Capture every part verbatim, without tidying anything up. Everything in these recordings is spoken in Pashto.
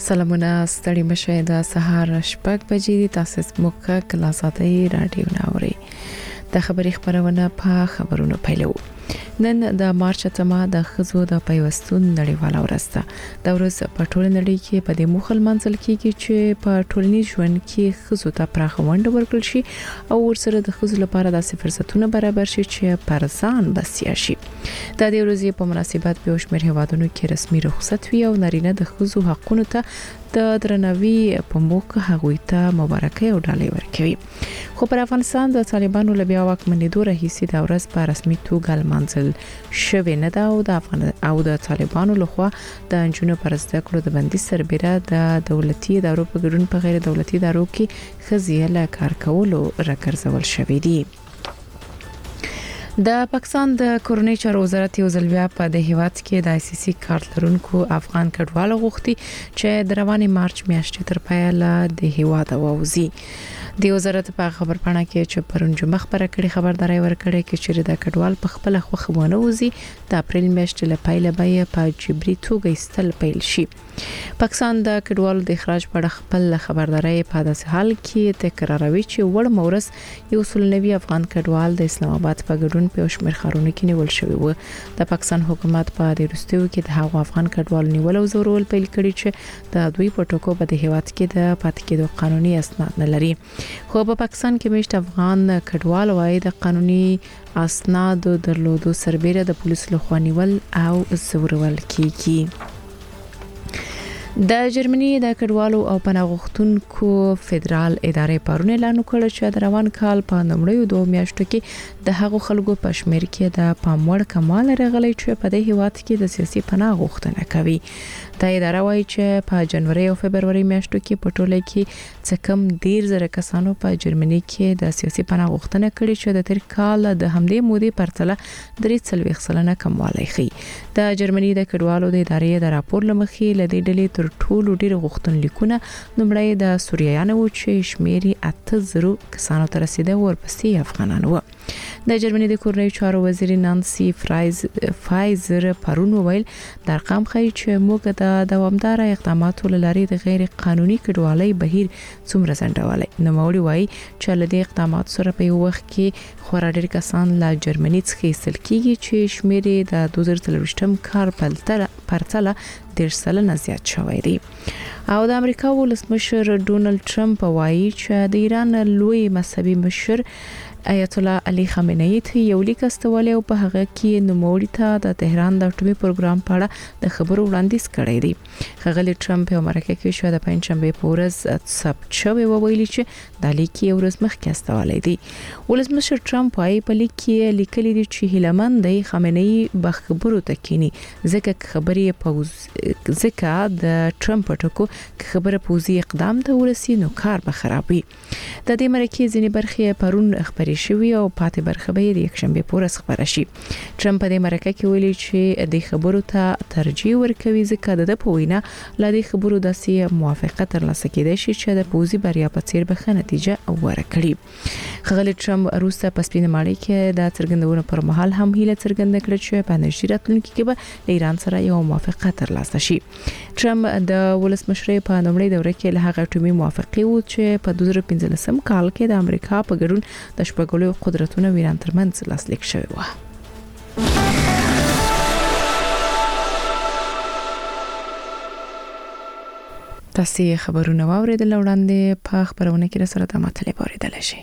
سلامونه ستړي مشه د سهار شپږ بجې دي. تاسو زموږ کلاساتي رادیو ناوري د خبري خبرونه په خبرونو پیلو. نن د مارچ اتمه د خزو د پیوستون نړیواله ورځ ده. د ورځ په ټول نړۍ کې په دې موخه منځل کېږي چې په ټولنیز ژوند کې خزو ته پراخه ونډه ورکړل شي او ورسره د خزو لپاره د فرصتونو برابر شي چې پر ځان بسیا شي. د دې ورځې په مناسبت به شمېر هیوادونو کې رسمي رخصت وي او نارینه د خزو حقونو ته د درناوي په موخه هغوی ته مبارکي او ډالۍ ورکوي. خو پر افغانستان د طالبانو له بیا واکمنېدو راهیسې د ورځ په رسمي توګه لمانځل شوې نه ده او د افغان او د طالبانو لخوا د انجونو پر زده کړو د بندي سربېره د دولتي ادارو په ګډون په غیر دولتي ادارو کې ښځې له کار کولو راګرځول شوې دي. د پاکستان د کورنۍ چارو وزارت یو ځل بیا په د هیواد کې د آی سی سی کارت لرونکو افغان کډوالو غوښتي چې د رواني مارچ میاشتې تر پایه د هیواد ووزي. د وزارت په خبر پاڼه کې چې پرون جمعه خبره کړې خبرداري ورکړې چې چې د کډوال په خپل خوخه ونه وزي د اپریل میاشتې له پیله به په جبري توګه استل پیل شي. پاکستان د کډوالو د اخراج په اړه خپل خبرداري په داسې حال کې تکراروي چې وړ مورس یو سل نوي افغان کډوال د اسلام آباد په ګډون په شمېر ښارونو کې نیول شوی و. د پاکستان حکومت په دې وروستیو کې د هغو افغان کډوالو نیول او زورول پیل کړي چې د دوی په ټکو په د هیواد کې د پاتې کېدو قانوني اسناد نه لري. خو په پاکستان کې مشت افغان کډوال وايي د قانوني اسناد درلودو سربېره د پولیسو لخوا نیول او زورول کیږي. د جرمني د کډوالو او پناه غوښتونکو فدرال ادارې پرون اعلان وکړ چې د روان کال په لومړیو دوه میاشتو کې د هغو خلکو په شمېر کې د پاموړ کمال راغلی چې په دې هیواد کې د سیاسي پناه غوښتنه کوي. دا اداره وايي چې په جنوري او فبرवरी میاشتو کې په ټوله کې څه کم ډیر زره کسانو په جرمني کې د سیاسي پناه غوښتنه کړې چې د تیر کال د همدې مودې پرتله درې څلوېښت سلنه کموالی ښيي. د جرمني د کډوالو د ادارې د راپور لمخې لدې ډلې تر ټولو ډیر غوښتنلیکونه لومړی د سوریانو و چې شمیري اته زره کسانو ته رسیده ورپسې افغانان و. د جرمني د کورنۍ چارو وزیر نانسي فرایز فایزر پرون وویل د ارقام ښيي چې موږ د دوامدار اقداماتو لارې د غیر قانوني کډوالۍ بهیر څومره ځنډولای. نوموړي وایي چې له دې اقداماتو سره په یو وخت کې خورا ډیر کسان له جرمني څخه ایستل کیږي چې شمیر د دوه زره څلوېښتم کال پرتله ډیر سلنه زیات شوی دی. او د امریکا ولسمشر ډونالد ټرمپ وایي چې د ایران لوی مذهبي مشر آیت الله علي خامنه‌ای ته یو لیک استولی او په هغه کې نوموړي ته د تهران د اټومي پروګرام په اړه د خبرو وړاندیز کړی دی. ښاغلي ټرمپ په امریکا کې شو د پنځشنبه په ورځ ثبت شوی ویلي چې د لیک یو ورځ مخکې استولی دی. ولسمشر ټرمپ وايي په لیک کې لیکلي دي چې هیلمن دی خامنه‌ای به خبرو تکینی ځکه خبرې پوز ځکه د ټرمپ ټکو خبره پوزي اقدام ته ورسي نو کار به خرابوي. د دې مرکه ځینې برخې پرون خبرې شوی او پاتې برخه به د یکشنبه په ورځ خبره شي. ټرمپ په دې مرکه کې ویلي چې د خبرو ته ترجیح ورکوي ځکه د په وینا ل دې خبرو داسې موافقت ترلاسه کېدای شي چې د پوزي بریا په څیر به ښه نتیجه ورکړي. ښاغلي ټرمپ روسته په سپینه ماڼۍ کې د څرګندونو پر مهال هم هیله څرګنده کړه چې په نږدې راتلونکي کې به ایران سره یو موافقت ترلاسه شي. ټرمپ د ولسمشر په لومړي دوره کې له هغه اټومي موافقه و چې په دوه زره پنځلسم کال کې د امریکا په ګډون د شپږلو قدرتونو ویران ترمنځ لاسلیک شوی و. تاسو خبرونه واوریدل وړاندې په خبرونه کې سره د مطلب اوریدل شي.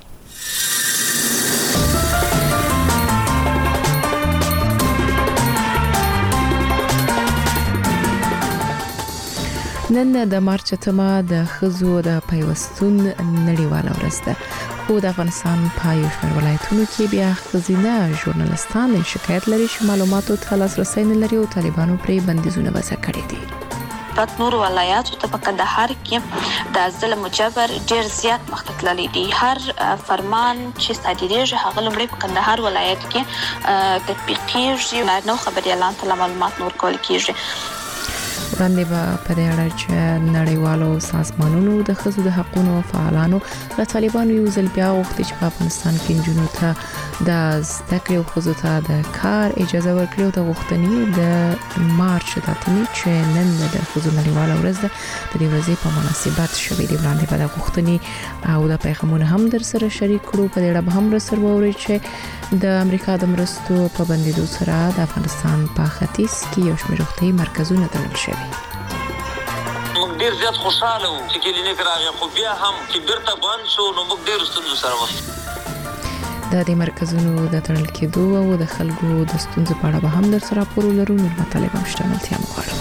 نن د مارچ اتمه د خزو د پیوستون نړیواله ورځ ده. خو د افغانستان په یو شمېر ولایتونو کې بیا ښځینه ژورنالستان شکایت لري چې معلوماتو ته لاسرسی نه لري او طالبانو پرې بندیزونه وضع کړي دي. په نور ولایاتو ته په کندهار کې د ظلم مجبر ډیر زیات مخته تللی دی. هر فرمان چې صادریږي هغه لومړی په کندهار ولایت کې تطبیقیږي. نو خبري اعلان ته معلومات نور کول کیږي. وړاندې به په دې اړه چې نړیوالو سازمانونو د ښځو د حقوقو فعالانو له طالبانو یو ځل بیا غوښتي چې په افغانستان کې جنونو ته د زده کړې او ښځو ته د کار اجازه ورکړي او د غوښتنې د مارچ د اتمې چې نن د ښځو نړیواله ورځ ده د دې ورځې په مناسبت شوې دی. وړاندې به د غوښتنې او د پیغامونو هم در سره شریک کړو. په دې اړه به هم را سره ووري چې د امریکا د مرستو په بندیدو سره د افغانستان په ختیځ کې یو شمېر روغتیايي مرکزونه تړل شوي. موږ ډیر زیات خوشاله وو چې کلینیک راغی، خو بیا هم چې بیرته بند شو نو موږ ډیر ستونزو سره مخ د دې مرکزونو د تړل کېدو او د خلکو د ستونزو په اړه به هم در سره راپور ولرو. نور مطالب هم شته، ملتیا مو غواړم.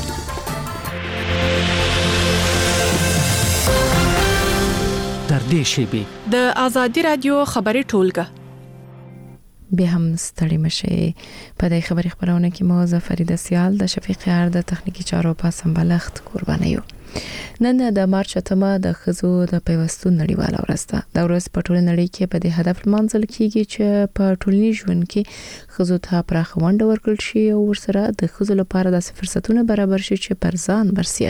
در دې شیبې د آزادي رادیو خبري ټولګه به هم ستړي مشه. په دې خبري خبرونه کې مو زفریده سیال د شفیق یار د تخنیکی چارو په سمبالښت قرباني یو. نن د مارچ اتمه د ښځو د پیوستون نړیواله ورځ ده. د ورځ په ټوله نړۍ کې په دې هدف لمانځل کیږي چې په ټولنیز ژوند کې ښځو ته پراخه ونډه ورکړل شي او ورسره د ښځو لپاره د فرصتونو برابر شي چې پر ځان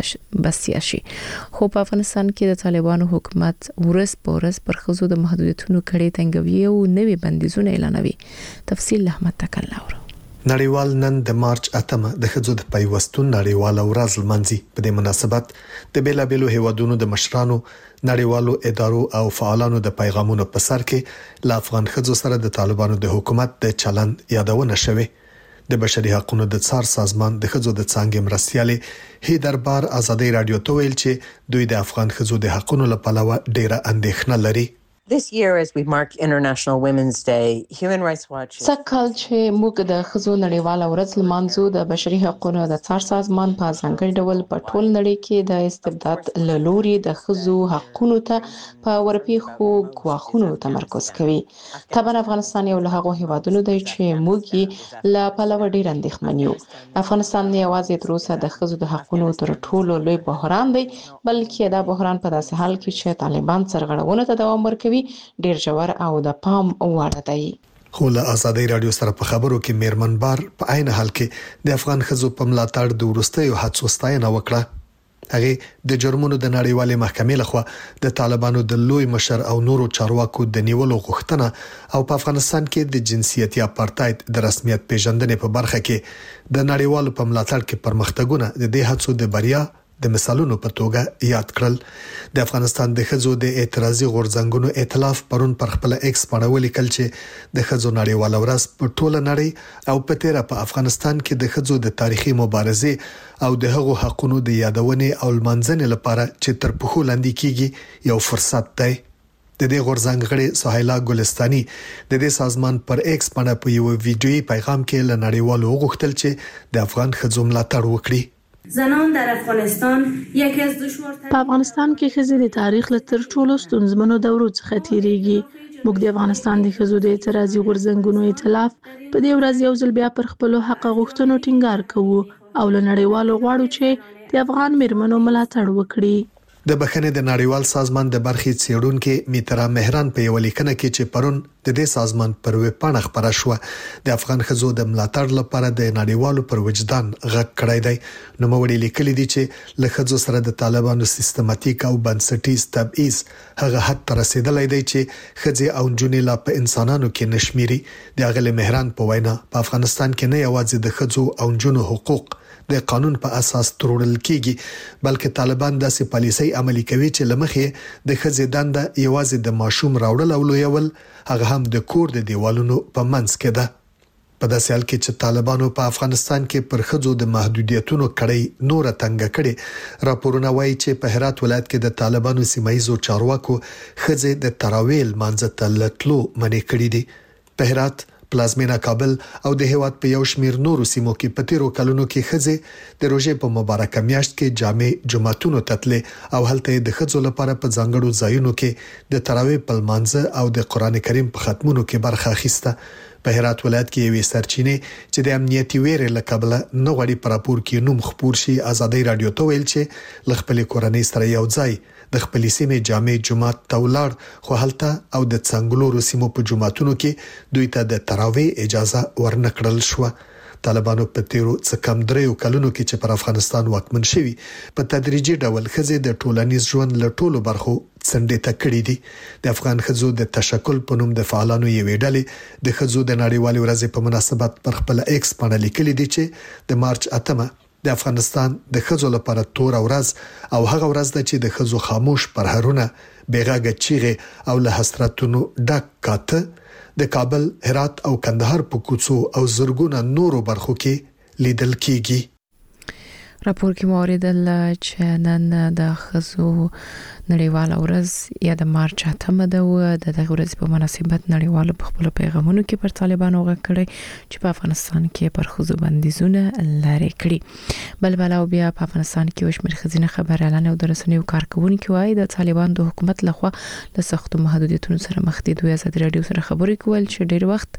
بسیا شي. خو په افغانستان کې د طالبانو حکومت ورځ په ورځ پر ښځو د محدودیتونو کړي تنګوي او نوې بندیزونه اعلانوي. تفصیل احمد تکلاور. نړیوال نن د مارچ اتمه د ښځو د پیوستون نړیواله ورځ لمانځي. په دې مناسبت د بیلابېلو هیوادونو د مشرانو، نړیوالو ادارو او فعالانو د پیغامونو په سر کې له افغان ښځو سره د طالبانو د حکومت د چلند یادونه شوه. د بشري حقوقو د څار سازمان د ښځو د څانګې مرستيالې هی دربار آزادي رادیو ته ویل چې دوی د افغان ښځو د حقوقو لپاره ډیره اندېښنه لري. This year, as we mark International Women's Day, Human Rights Watch سکهال چې موږ د ښځو نړیواله ورځ لمانځو د بشري حقوقو د څار سازمان په ځانګړي ډول په ټول نړۍ کې د استبداد له لوري د ښځو حقوقو ته په ورپیښو ګواښونو تمرکز کوي. طبعا افغانستان یو له هغو هیوادونو دی چې موږ له پلوه ډیر اندېښمن یو. افغانستان نه یوازې تر اوسه د ښځو د حقوقو تر ټولو لوی بحران دی، بلکې دا بحران په داسې حال کې چې طالبان سرغړونه ته دوام ورکوي ډیر ژور او د پام وړ دی. خو له آزادي رادیو سره په خبرو کې میرمن بار په عین حال کې د افغان ښځو په ملاتړ د ورستیو هڅو ستاینه وکړه. هغه د جرمونو د نړیوالې محکمې لخوا د طالبانو د لوی مشر او نورو چارواکو د نیولو غوښتنه او په افغانستان کې د جنسیتي اپارټاید د رسمیت پیژندنې په برخه کې د نړیوالو په ملاتړ کې پرمختګونه د دې هڅو د بریا د مثالونو په توګه یاد کړل. د افغانستان د ښځو د اعتراضي غورځنګونو ائتلاف پرون پر خپل ایکس باندې ولیکل چې د ښځو نړیواله ورځ په ټوله نړۍ او په تیره په افغانستان کې د ښځو د تاریخي مبارزې او د هغو حقونو د یادونې او لمانځنې لپاره چې تر پخو لاندې کیږي یو فرصت دی. د دې غورځنګ غړي سهیلا ګلستانی د دې سازمان پر ایکس باندې په یو ویډیويي پیغام کې له نړیوالو غوښتل چې د افغان ښځو ملاتړ وکړي. زنان در افغانستان یکی از دشوارترین په افغانستان کې ښځې د تاریخ له تر ټولو ستونزمنو دورو څخه تیریږي. موږ د افغانستان د ښځو د اعتراضي غورځنګونو ائتلاف په دې ورځ یو ځل بیا پر خپل حق غوښتنو ټینګار کوو او له نړیوالو غواړو چې د افغان میرمنو ملاتړ وکړي. د بخښنې د نړیوال سازمان د برخې څېړونکو میترا مهران په یو لیکنه کې چې پرون د دې سازمان پر ویب پاڼه خبره شو د افغان ښځو د ملاتړ لپاره د نړیوالو پر وجدان غږ کړی دی. نو موږ لیکلي دي چې له ښځو سره د طالبانو سیستماتیک او بنسټیز تبعیض هغه حد ته رسیدلی دی چې ښځې او نجونې لا په انسانانو کې نشمیري. د هغه مهران په وینا په افغانستان کې نه یوازې د ښځو او نجونو حقوق د قانون په اساس تروړل کیږي، بلکې طالبان داسې پالیسي عملي کوي چې لمخې د ښځې دنده یوازې د ماشوم راوړل او لویول، هغه هم د کور د دیوالونو په منځ کې ده. په داسې حال کې چې طالبانو په افغانستان کې پر ښځو د محدودیتونو کړۍ نور تنګ کړي. راپورونه وایي چې په هرات ولایت کې د طالبانو سیمایي چارواکو ښځې د تراویل مانځه ته لټلو منې کړې دي. په هرات، پلازمینه کابل او د هیواد په یو شمیر نورو سیمو کې په تیرو کلونو کې ښځې د روژې په مبارکه میاشت کې جامع جمعتونو تتلې او هلته د ښځو لپاره په ځانګړو ځایونو کې د تراویح په لمانځه او د قران کریم په ختمونو کې برخه اخیسته. په هرات ولایت کې یوې سرچینې چې د امنیتي ویرې له کبله نه غواړي په راپور کې نوم خپور شي، آزادي رادیو ته ویل چې له خپلې کورنۍ سره یو ځای د خپلې سیمې جامع جمعات ته ولاړ، خو هلته او د څنګلورو سیمو په جمعتونو کې دوی ته د تراویح اجازه ورنکړل شو. طالبانو په تیرو څه کم دریو کلونو کې چې پر افغانستان واکمن شوي په تدریجي ډول ښځې د ټولنیز ژوند له ټولو برخو څنډې ته کړې دي. د افغان ښځو د تشکل په نوم د فعالانو یوې ډلې د ښځو د نړیوالې ورځې په مناسبت پر خپل ایکس باندې لیکلي دي چې د مارچ اتمه د افغانستان د ښځو لپاره تور ورځ او هغه ورځ ده چې د ښځو خاموش پرهرونه بیغاګه چیغې او له حسرتونو ډک کاته د کابل، هرات او کندهار په کوڅو او زرګونه نورو برخو کې لیدل کیږي. راپور کې موریدل چې نن د ښځو نړیواله ورځ یا د مارچ اتمه ده او د دغه ورځې په مناسبت نړیوالو په خپل پیغامونو کې پر طالبانو غږ کړی چې په افغانستان کې پر ښځو بندیزونه لري کړی. بل بل او بیا په افغانستان کې وشمیر خزینه خبر اعلان او د رسنیو کارکونکو وايي د طالبان د حکومت لخوا د سختو محدودیتونو سره مخ دي. دوی ازادي رادیو سره خبرې کول چې ډیر وخت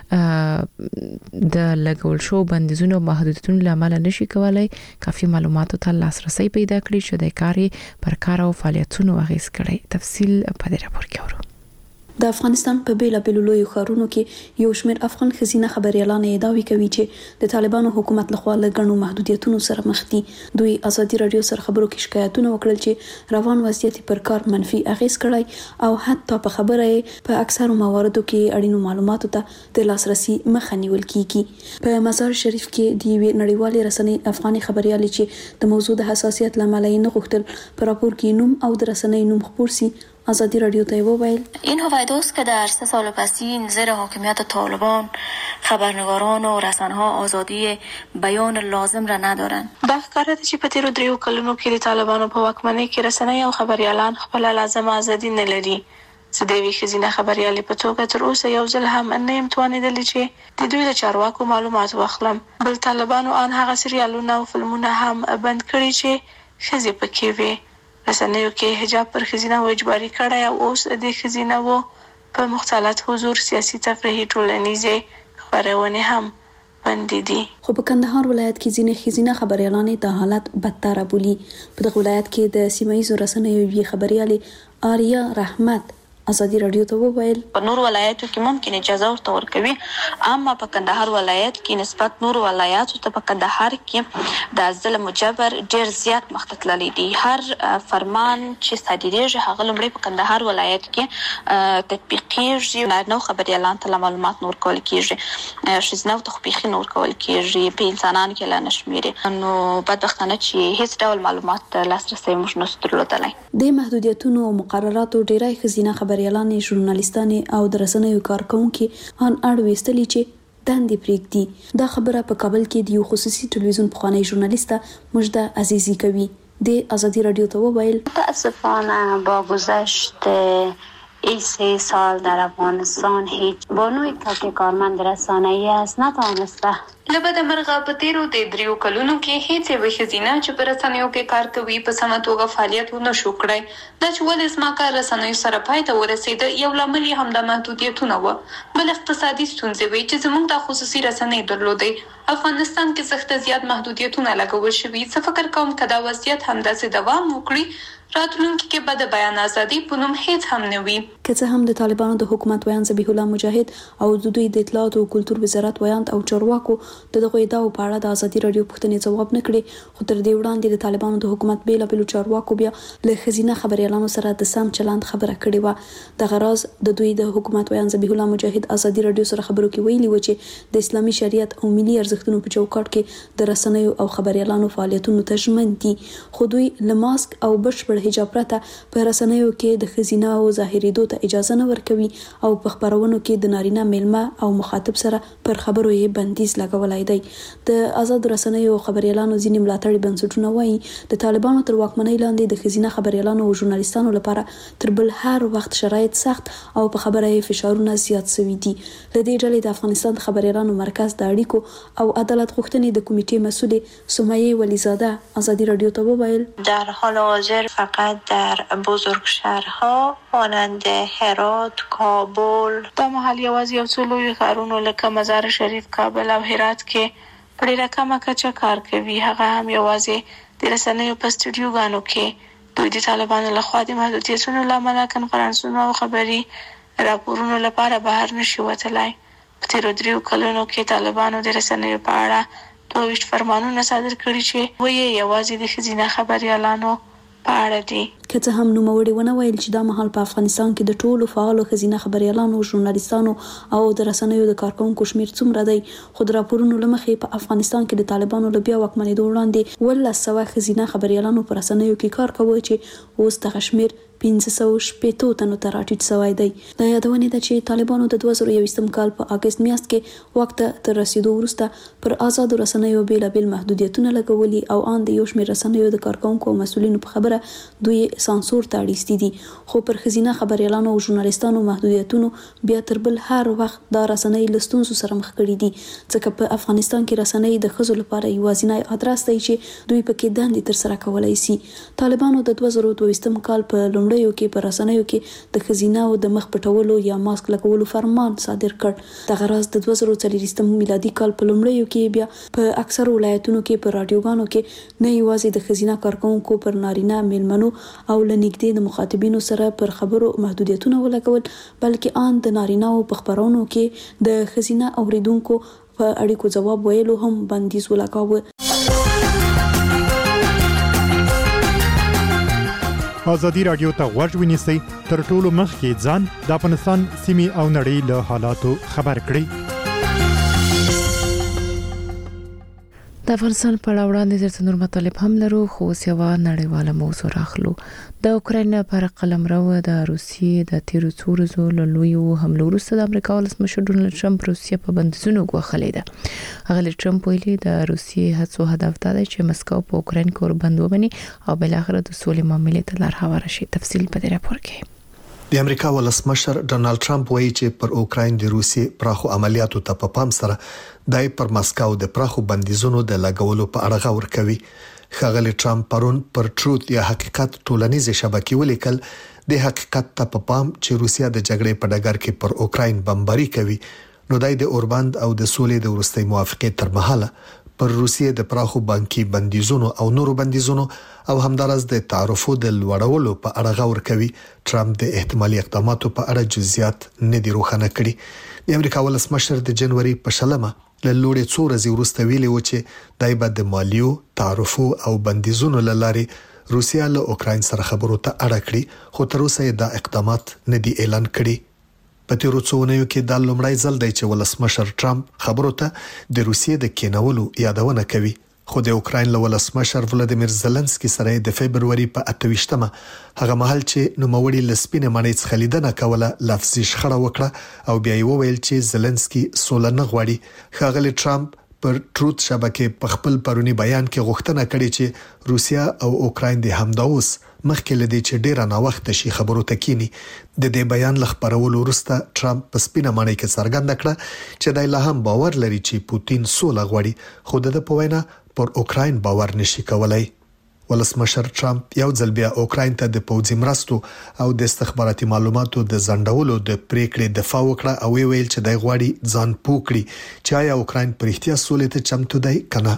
د لګول شو بندیزونو او محدودیتونو لامل نشي کولای کافي معلوماتو ته لاسرسي پیدا کړي چې د کاري پر کار او فعالیت څنو اغیز کړي. تفصیل په دې راپور کې اورو. د افغانستان په بیلابیلو لویو ښارونو کې یو شمېر افغان ښځینه خبريالانې ادعاوې کوي چې د طالبانو حکومت لخوا له ګڼو محدودیتونو سره مخ دي. دوی ازادي رادیو سره خبرو کې شکایتونه وکړل چې روان وضعیت پر کار منفي اغیز کړی او حتی په خبره په اکثرو مواردو کې اړینو معلوماتو ته د لاسرسي مخه نیول کیږي. په مزار شریف کې د یوې نړیوالې رسنۍ افغاني خبريالې چې د موضوع د حساسیت لامل نه غوښتل په راپور کې نوم او د رسنۍ نوم خپور سي آزادی رادیو ته وویل این هویدا است که در سه سال پسین زیر حاکمیت طالبان خبرنگاران و رسانه‌ها آزادی بیان لازم را ندارند. دا ښکاره ده چې په تیرو دریو کلونو کې د طالبانو په واکمنۍ کې رسنۍ او خبريالان خپل لازم ازادي نه لري. زه د یوې ښځینه خبریالې په توګه تر اوسه یو ځل هم نه یم توانېدلی چې د دوی له چارواکو معلومات واخلم. بل طالبانو ان هغه سریالونه او فلمونه هم بند کړي چې ښځې پکې وي. رسنیو کې حجاب پر ښځینه و اجباري کړی او اوس د ښځینه و په مختلط حضور سیاسي تفریحي ټولنیزې خپرونې هم بندې دي. خو په کندهار ولایت کې ځینې ښځینه خبریالانې د حالت بدتر بولي. په دغه ولایت کې د سیمایي رسنیو یوې خبریالې آریا رحمت آزادی رادیو ته وویل په نور ولایتو کې ممکن اجازه ورته ورکوي، اما په کندهار ولایت کې نسبت نور ولایتو ته په کندهار کې د ظلم او جبر ډیر زیات مخته تللی دي. هر فرمان چې صادریږي هغه لومړی په کندهار ولایت کې تطبیقیږي. نارینه خبریالان ته معلومات نور کول کیږي، ښځینه ته خو بیخي نور کول کیږي، په انسانانو کې لا نشمیري. نو بدبختانه چې هیڅ ډول معلومات لاسرسي موږ نشو درلودلی. د محدودیتونو او مقرراتو ډیری ښځینه خبر خبريالانې، ژورنالیستانې او د رسنیو کارکونکي ان اړ وستلی چې دندې پرېږدي. دا خبره په کابل کې د یو خصوصي تلویزیون پخوانی ژورنالیسته مجده عزیزی کوي. د آزادی رادیو ته وویل متاسفانه با گذشت این سه سال در افغانستان هیچ بانوی که کارمند رسانه‌ای است نتوانسته لبد مرغه په تیرو د دریو کلونو کې هیڅ یوه ښځینه چې په رسنیو کې کار کوي په سمه توګه فعالیت ونه شو کړی. دا چې ولې زما کار رسنیو سره پای ته ورسېده یو لامل یې همدا محدودیتونه وه. بل اقتصادي ستونزې وې چې زموږ د خصوصي رسنۍ درلودې. افغانستان کې سخته زیات محدودیتونه لګول شوي. زه فکر کوم که دا وضعیت همداسې دوام وکړي راتلونکي کې به د بیان ازادي په نوم هیڅ هم نه وي. که څه هم د طالبانو د حکومت ویان ذبیح الله مجاهد او د دوی د اطلاعات او کلتور وزارت ویان او چارواکو د دغه ادعاو په اړه د آزادي رادیو پوښتنې ځواب نه کړي، خو تر دې وړاندې د طالبانو د حکومت بیلابیلو چارواکو بیا له ښځینه خبريالانو سره د سم چلند خبره کړې وه. دغه راز د دوی د حکومت ویان ذبیح الله مجاهد آزادي رادیو سره خبرو کې ویلي و چې د اسلامي شریعت او ملي ارزښتونو په چوکاټ کې د رسنیو او خبريالانو فعالیتونو ته ژمن دي، خو دوی له ماسک او بشپړ حجاب پرته په رسنیو کې د ښځینه او ظاهرېدو ته اجازه نه ورکوي او په خبرونو کې د نارینه میلمه او مخاطب سره پر خبرو یې بندیز لګولای دی. د آزاد رسنیو او خبريالانو ځینې ملاتړي بنسټونه وایي د طالبانو تر واکمنۍ لاندې د ښځینه خبريالانو او ژورنالیستانو لپاره تر بل هر وخت شرایط سخت او په خبره یې فشارونه زیات شوي دي. له دې ډلې د افغانستان خبريالانو مرکز د اړیکو او عدالت غوښتنې د کمیټې مسؤلې سمیه ولیزاده آزادی رادیو ته وویل در حال حاضر فقط در بزرگ شهرها مانند هرات، کابل دا محل یوازې یو څو لوی ښارونو لکه مزار شریف، کابل او هرات کې په ډېره کمه کچه کار کوي. هغه هم یوازې د رسنیو په سټوډیوګانو کې. دوی د طالبانو لخوا د محدودیتونو له امله کنفرانسونو او خبري راپورونو لپاره بهر نشي وتلی. په تیرو دریو کلونو کې طالبانو د رسنیو په اړه دوه ویشت فرمانونه صادر کړي چې وایي یوازې د ښځینه خبریالانو په اړه دي. که څه هم نوموړي ونه ویل چې دا مهال په افغانستان کې د ټولو فعالو ښځینه خبریالانو، ژورنالیستانو او د رسنیو د کارکونکو شمیر څومره دی، خو د راپورونو له مخې په افغانستان کې د طالبانو له بیا واکمنېدو وړاندې اوولس سوه ښځینه خبریالانو په رسنیو کې کار کوي چې اوس دغه شمیر پنځه سوه شپېته تنو ته راټیټ شوی دی. دا یادونه ده چې طالبانو د دوه زره یوویشتم کال په اګست میاشت کې واک ته تر رسیدو وروسته پر آزادو رسنیو بیلابیل محدودیتونه لګولي او ان د یو شمېر رسنیو د کارکونکو او مسؤلینو په خبره دوی سانسور ته اړیستي دي. خو پر ښځینه خبریالانو او ژورنالیستانو محدودیتونو بیا تر بل هر وخت دا رسنۍ له ستونزو سره مخ کړي دي، ځکه په افغانستان کې رسنۍ د ښځو لپاره یوازینی ادرس دی چې دوی پکې دندې ترسره کولی شي. طالبانو د دوه زره دوه ویشتم کال په لومړیو کې په رسنیو کې د ښځیناو د مخ پټولو یا ماسک لګولو فرمان صادر کړ. دغه راز د دوه زره څلوېښتم میلادي کال په لومړیو کې بیا په اکثرو ولایتونو کې په راډیوګانو کې نه یوازې د ښځینه کارکونکو پر نارینه میلمنو او له نږدې د مخاطبینو سره پر خبرو محدودیتونه ولګول، بلکې ان د نارینه‌و په خبرونو کې د ښځینه اوریدونکو په اړیکو ځواب ویلو هم بندیز ولګاوه. ازادي راډیو ته غوږ ونیسئ، تر ټولو مخکې ځان د افغانستان سیمې او نړۍ له حالاتو خبر کړئ. د افغانستان په اړه وړاندې درته نور مطالب هم لرو، خو اوس یوه نړیواله موضوع راخلو. د اوکراین پر قلمرو د روسیې د تیرو څو ورځو له لویو حملو وروسته د امریکا ولسمشر ډونالد ټرمپ روسیه په بندیزونو ګواښلې ده. هغه ټرمپ ویلي د روسیې هڅو هدف دا دی چې مسکو په اوکراین کې وربند وبني او بل اخر د سولې معاملې ته لار هواره شي. تفصیل په دې راپور کې. د امریکا ولسمشر ډونالد ټرمپ وایي چې پر اوکراین د روسیې پراخو عملیاتو ته په پام سره دای پر مسکو د پراخو بندیزونو د لګولو په اړه غور کوي. ښاغلی ټرمپ پرون پر ټروت یا حقیقت ټولنیزې شبکې ولیکل د حقیقت ته په پام چې روسیه د جګړې په ډګر کې پر اوکراین بمباري کوي، نو دای د اوربند او د سولې د وروستۍ موافقې تر مهاله پر روسیې د پراخو بانکي بندیزونو او نورو بندیزونو او همدارس د تعرفو د لوړولو په اړه غور کوي. ټرمپ د احتمالي اقداماتو په اړه جزئیات نه دي روښانه کړي. د امریکا ولسمشر د جنوري په شلمه له لوړې څو ورځې وروسته ویلي و چې دای به د مالیو، تعرفو او بندیزونو له لارې روسیه له اوکراین سره خبرو ته اړه کړي، خو تر اوسه دا اقدامات نه دي اعلان کړي. په تیرو څو اونیو کې دا لومړی ځل دی چې ولسمشر ټرمپ خبرو ته د روسیې د کېنولو یادونه کوي، خو د اوکراین له ولسمشر ولادیمیر زلنسکي سره د فبرवरी په اته ویشتمه هغه مهال چې نوموړي لسپینه مانیت خلیدنه کوله لفظي شخړه وکړه او بیا یې وویل چې زلنسکي سوله نه غواړي. ښاغلی ټرمپ پر ټروت شبکې په خپل پرونی بیان کې غوښتنه کړې چې روسیه او اوکراین د همداوس مخکې لدی چې ډیره نا وخت شي خبرو ته کینی. د دې بیان ل خبرولو وروسته ټرمپ په سپینه معنی کې څرګنده کړه چې دای له هم باور لري چې پوتین سوله غواړي، خو د په وینا پر اوکراین باور نشي کولای. ولسمشر ټرمپ یو ځل بیا اوکراین ته د پوځي مرستو او د استخباراتي معلوماتو د ځنډولو د پریکړې دفاع وکړه او ویل چې دای غواړي ځان پوکړي چې آیا اوکراین پر احتیاط سولې ته چمتو دی کنه.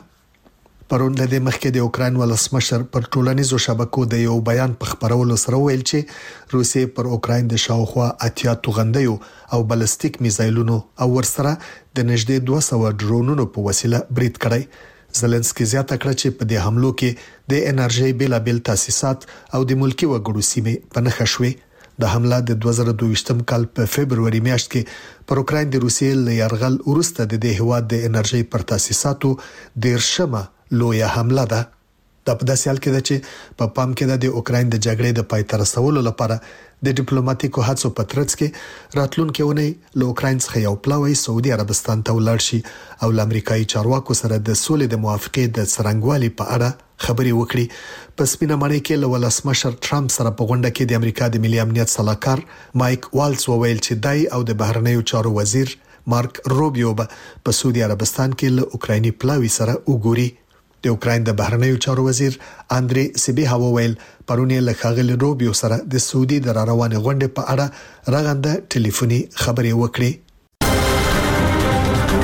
پرون له دې مخکې د اوکراین ولسمشر پر ټولنیزو شبکو د یو بیان په خبرولو سره ویل چې روسیې پر اوکراین د شاوخوا اتیا توغندیو او بالستیک میزایلونو او ورسره د نږدې دوه سوه ډرونونو په وسیله برید کړی. زلنسکي زیاته کړه چې په دې حملو کې د انرژي بیلابل تاسیسات او د ملکی وګړو سیمې په نښه شوې. د حمله د دوه زره دوه ویشتم کال په فبرवरी میاشت کې پر اوکراین د روسیې له یرغل وروسته د دې هواد د انرژي پر تاسیساتو دیرشمه لویه حمله ده. د په داسې حال کې ده چې په پام کې د اوکراین د جګړې د پای ته رسولو لپاره د ډیپلوماټیکو هڅو په ترڅ کې راتلونکي ونی له اوکراین څخه یو پلاوی سعودي عربستان ته ولاړ شي او له امریکایي چارواکو سره د سولې د موافقې د څرنګوالي په اړه خبري وکړي. په سپینه معنی کې له ولسمشر ټرمپ سره په غونډه کې د امریکا د ملي امنیت صلاحکار مایک والز وویل چې دای او د بهرنیو چارو وزیر مارک روبیو په سعودي عربستان کې له اوکرایني پلاوی سره وګوري. د اوکراین د بهرنیو چارو وزیر اندري سبيها وویل پرونی له ښاغلي روبیو سره د سعودي د روانې غونډې په اړه رغنده ټلیفوني خبرې وکړې.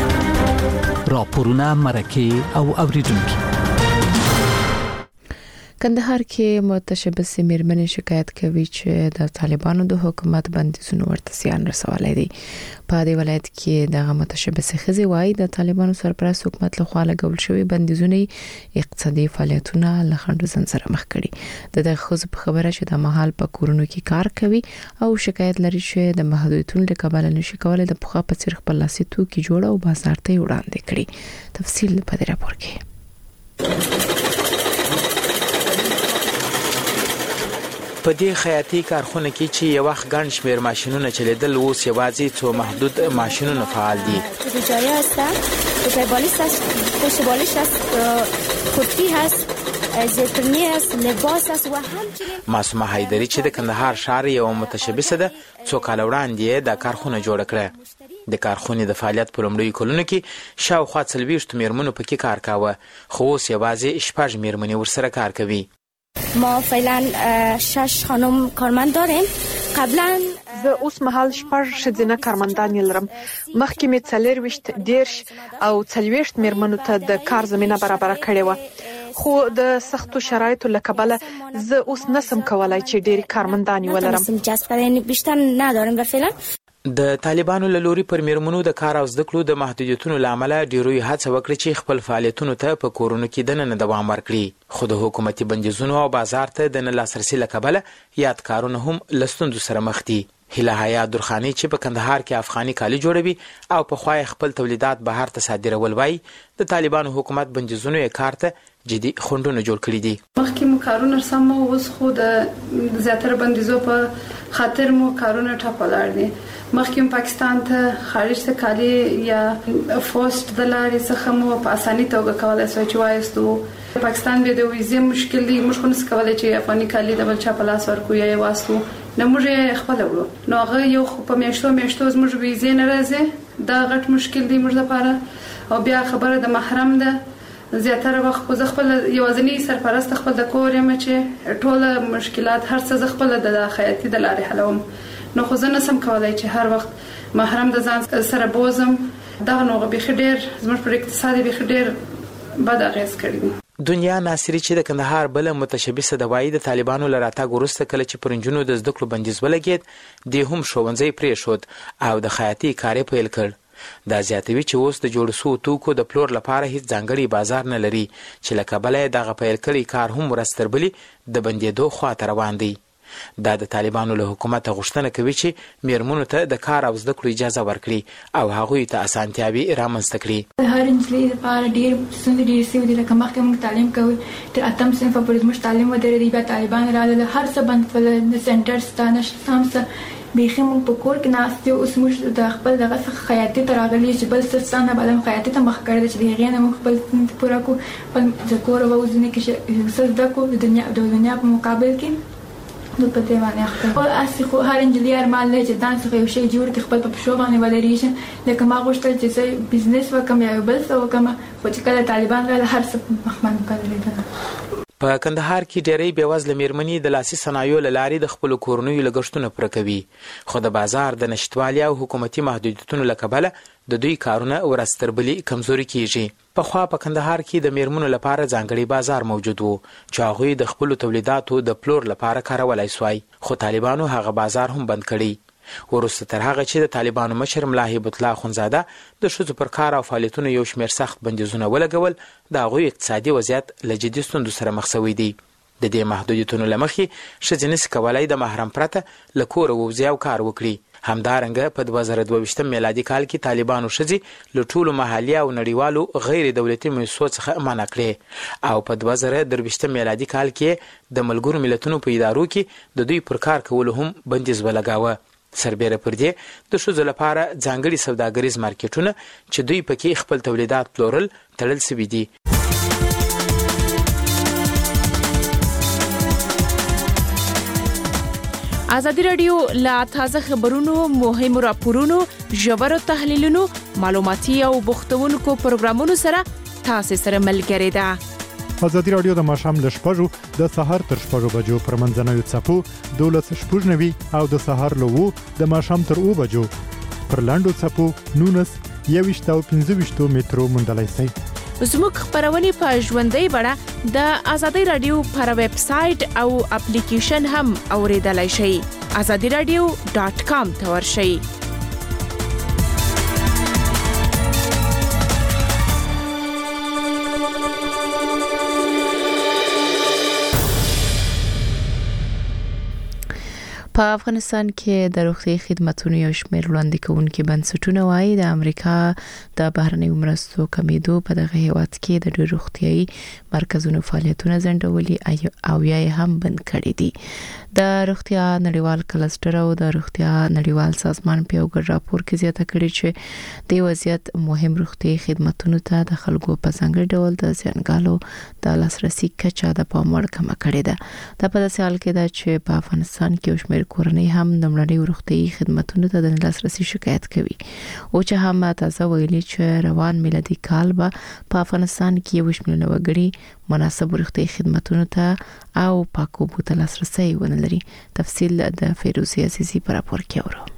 راپورونه مرکه او اوریدونکو کندهار کې متشبث میرمنې شکایت کوي چې د طالبانو د حکومت بندیزونو ورته زیان رسولای دي. په دې ولایت کې د متشبث خزي وایي د طالبانو سرپرست حکومت له خوا لګول شوی بندیزونه اقتصادي فعالیتونه له خنډ سره مخ کړي. د دغه خزو په خبره چې د محل په کورونو کې کار کوي او شکایت لري چې د محدودیتونو له کبله نشي کولای د پخوا په څیر خپل لاسي توکي جوړ او بازار ته وړاندې کړي. تفصیل په دې راپور کې. په دې خیاطي کارخونه کې چې یو وخت ګڼ شمېر ماشینونه چلیدل اوس یوازې څو محدود ماشینونه فعال دي. تجاری هست، پشتیبالیست هست، پشتیبالیش هست، کرتی هست، زیتونی هست، لباس هست و همچنین معصومه حیدری چې د کندهار شهر یو متشبثه ده څو کال وړاندې د کارخونه جوړ کړه. د کارخونې د فعالیت په لومړیو کلونو کې شاوخوا څلوېښت میرمنو پکې کار کاوه، خو اوس یوازې شپږ میرمنې ورسره کار کوي. ما فعلا شش خانم کارمند داریم. قبلا زه اوس مهال شپږ ښځینه کارمندان لرم. مخکې مې څلوېښت دیرش او څلوېښت میرمنو ته د کار زمینه برابره کړې وه، خو د سختو شرایطو له کبله زه اوس نسم کولای چې ډېری کارمندان ولرم. بیشتر ندارم و فعلا د طالبانو له لوري پر میرمنو د کار او زده کړو د محدودیتونو له امله ډیروي هڅه وکړي چې خپل فعالیتونو ته په کورونو کې دننه دوام ورکړي، خو د حکومتي بندیزونو او بازار ته د نه لاسرسي له کبله یاد کارونه هم له ستونزو سره مخ دي. هیله حیا درخاني چې په کندهار کې افغاني کالي جوړوي او په خوا خپل تولیدات بهر ته صادرول وایي د طالبانو حکومت بندیزونو یې کار ته جدي خنډونه جوړ کړي دي. مخکې مو کارونه سم اوس خو د زیاتره بندیزو په خاطر مو کارونه ټاپ ولاړ دي. مخکې پاکستان ته خارج ته کالي یا فوسټ د لارې څخه مو په اساني توګه کولای شو چې وایستو. پاکستان به د ویزې مشکل دی، موږ خو نس کولای چې افغاني کالي د بل چا په لاس ورکو یا واسو نو موږ خپل وړو. نو هغه یو په میاشتو میاشتو زموږ ویزې نه راځي، دا غټ مشکل دی موږ لپاره. او بیا خبره د محرم ده، زیاتره وخت خو خپل یوازنی سرپرست خپل د کور یم چې ټول مشکلات هر څه خپل د خیاطي د لارې حلوم. نو خو زه نسم کولای چې هر وخت محرم د ځان سره بوزم. دا نو به خډیر زموږ پر اقتصادي به خډیر بد اغیز کړی. دنیا ناصری چې د کندهار بل متشبثه د وایي د طالبانو له راتګ وروسته کله چې پرنجونو د زده کړو بندیز ولګېد دی هم ښوونځی پرېښود او د خیاطي کار یې پیل کړ. دا زیاتوي چې اوس د جوړ شوو توکو د پلور لپاره هیڅ ځانګړی بازار نه لري چې له کبله یې دغه پیل کړی کار هم ورستربلي د بندېدو خواته روان دی. دا د طالبانو له حکومت غوښتنه کوي چې میرمنو ته د کار او زده کړو اجازه ورکړي او هغوی ته اسانتیاوې رامنځته کړي. هر نجلۍ لپاره ډېر ستونزې ډېرې سوي دي. لکه مخکې موږ تعلیم کوو تر اتم صنفه پورې زموږ تعلیم ودرېدی، بیا طالبان راغلل، هر څه بند کړل، د سنټر شته نشته، هم څه بیخي موږ په کور کې ناست یو. اوس موږ د خپل دغه څخه خیاطي ته راغلي چې بل څه شته نه، بل هم خیاطي ته مخ کړی چې د هغې نه موږ خپل ستونزې پوره کړو، خپل د کوره ووځو کې څه زده کړو د دنیا د دنیا په مقابل کې. نو په دې باندې اخته اصلي خو هر انجلۍ ارمان لري چې ځان څخه یو شی جوړ کړي، خپل په پښو باندې ودرېږي. لکه ما غوښتل چې زه بزنس وکړم یا بل څه وکړم، خو چې کله طالبان راغله هر څه مخ باندې کړل. په کندهار کې ډېری بېوزله میرمنې د لاسي صنایعو له لارې د خپلو کورنیو لګښتونه پوره کوي، خو د بازار د نشتوالي او حکومتي محدودیتونو له کبله د دوی کارونه ورستربلي کمزوري کیږي. پخوا په کندهار کې د میرمنو لپاره ځانګړی بازار موجود و چې هغوی د خپلو تولیداتو د پلور لپاره کارولای سوای، خو طالبانو هغه بازار هم بند کړی. وروسته تر هغه چې د طالبانو مشر ملا هیبت الله اخونزاده د ښځو پر کار او فعالیتونو یو شمېر سخت بندیزونه ولګول، د هغوی اقتصادي وضعیت له جدي ستونزو سره مخ شوی دی. د دې محدودیتونو له مخې ښځې نسي کولی د محرم پرته له کوره ووځي او کار وکړي. همدارنګه په دوه زره دوه ویشتم میلادي کال کې طالبانو ښځې له ټولو محلي او نړیوالو غیر دولتي مؤسسو څخه منع کړې او په دوه زره درویشتم میلادي کال کې د ملګرو ملتونو په ادارو کې د دوی پر کار کولو هم بندیز ولګاوه. سربیره پر دې د ښځو لپاره ځانګړي سوداګریز مارکیټونه چې دوی پکې خپل تولیدات پلورل تړل سوي دي. ازادي راډیو لا تازه خبرونو، مهمو راپورونو، ژورو تحلیلونو، معلوماتي او بوختونکو پروګرامونو سره تاسو سره ملګری ده. ازادي راډیو د ماښام له شپږو د سهار تر شپږو بجو پر منځنوي څپو دولس شپږ نوي او د سهار له اوو د ماښام تر اوو بجو پر لاندو څپو نونس یوویشت او پنځه ویشتو مترو موندلی شئ. زموږ خبرونه په ژوندۍ بڼه د آزادۍ رادیو پر ویب سټ او اپلیکیشن هم اوریدلای شئ. آزادي رادیو ډاٹ کام ته ورشئ. په افغانستان کې د روغتي خدماتو یو شمېر وړاندې کوونکي بنسټونه وايي د امریکا د بهرنیو مرستو کمیدو په دغه هیواد کې د ډېر روغتيایي مرکزونو فعالیتونه ځنډولي او یا هم بند کړي دي. د روغتیا نړیوال کلستر او د روغتیا نړیوال سازمان په یو ګډ راپور کې زیاته کړې چې د وضعیت مهم روغتي خدماتو ته د خلکو په څنګه ډول د ځنګالو د لاسرسي کچا د پاموړ کم کړي ده. د په داسې حال کې ده چې په افغانستان کې یو شمېر کورنۍ هم د مړنیو روغتي خدماتو ته د لاسرسي شکایت کوي او چې هم تاسو ویلي چې روان میلادي کال به په افغانستان کې یو شمېر وګړي مناسب روغتي خدماتو ته او پاکو بوته لاسرسي ونلري. تفصیل د فیروزی عزیزی پر راپور کې اورو.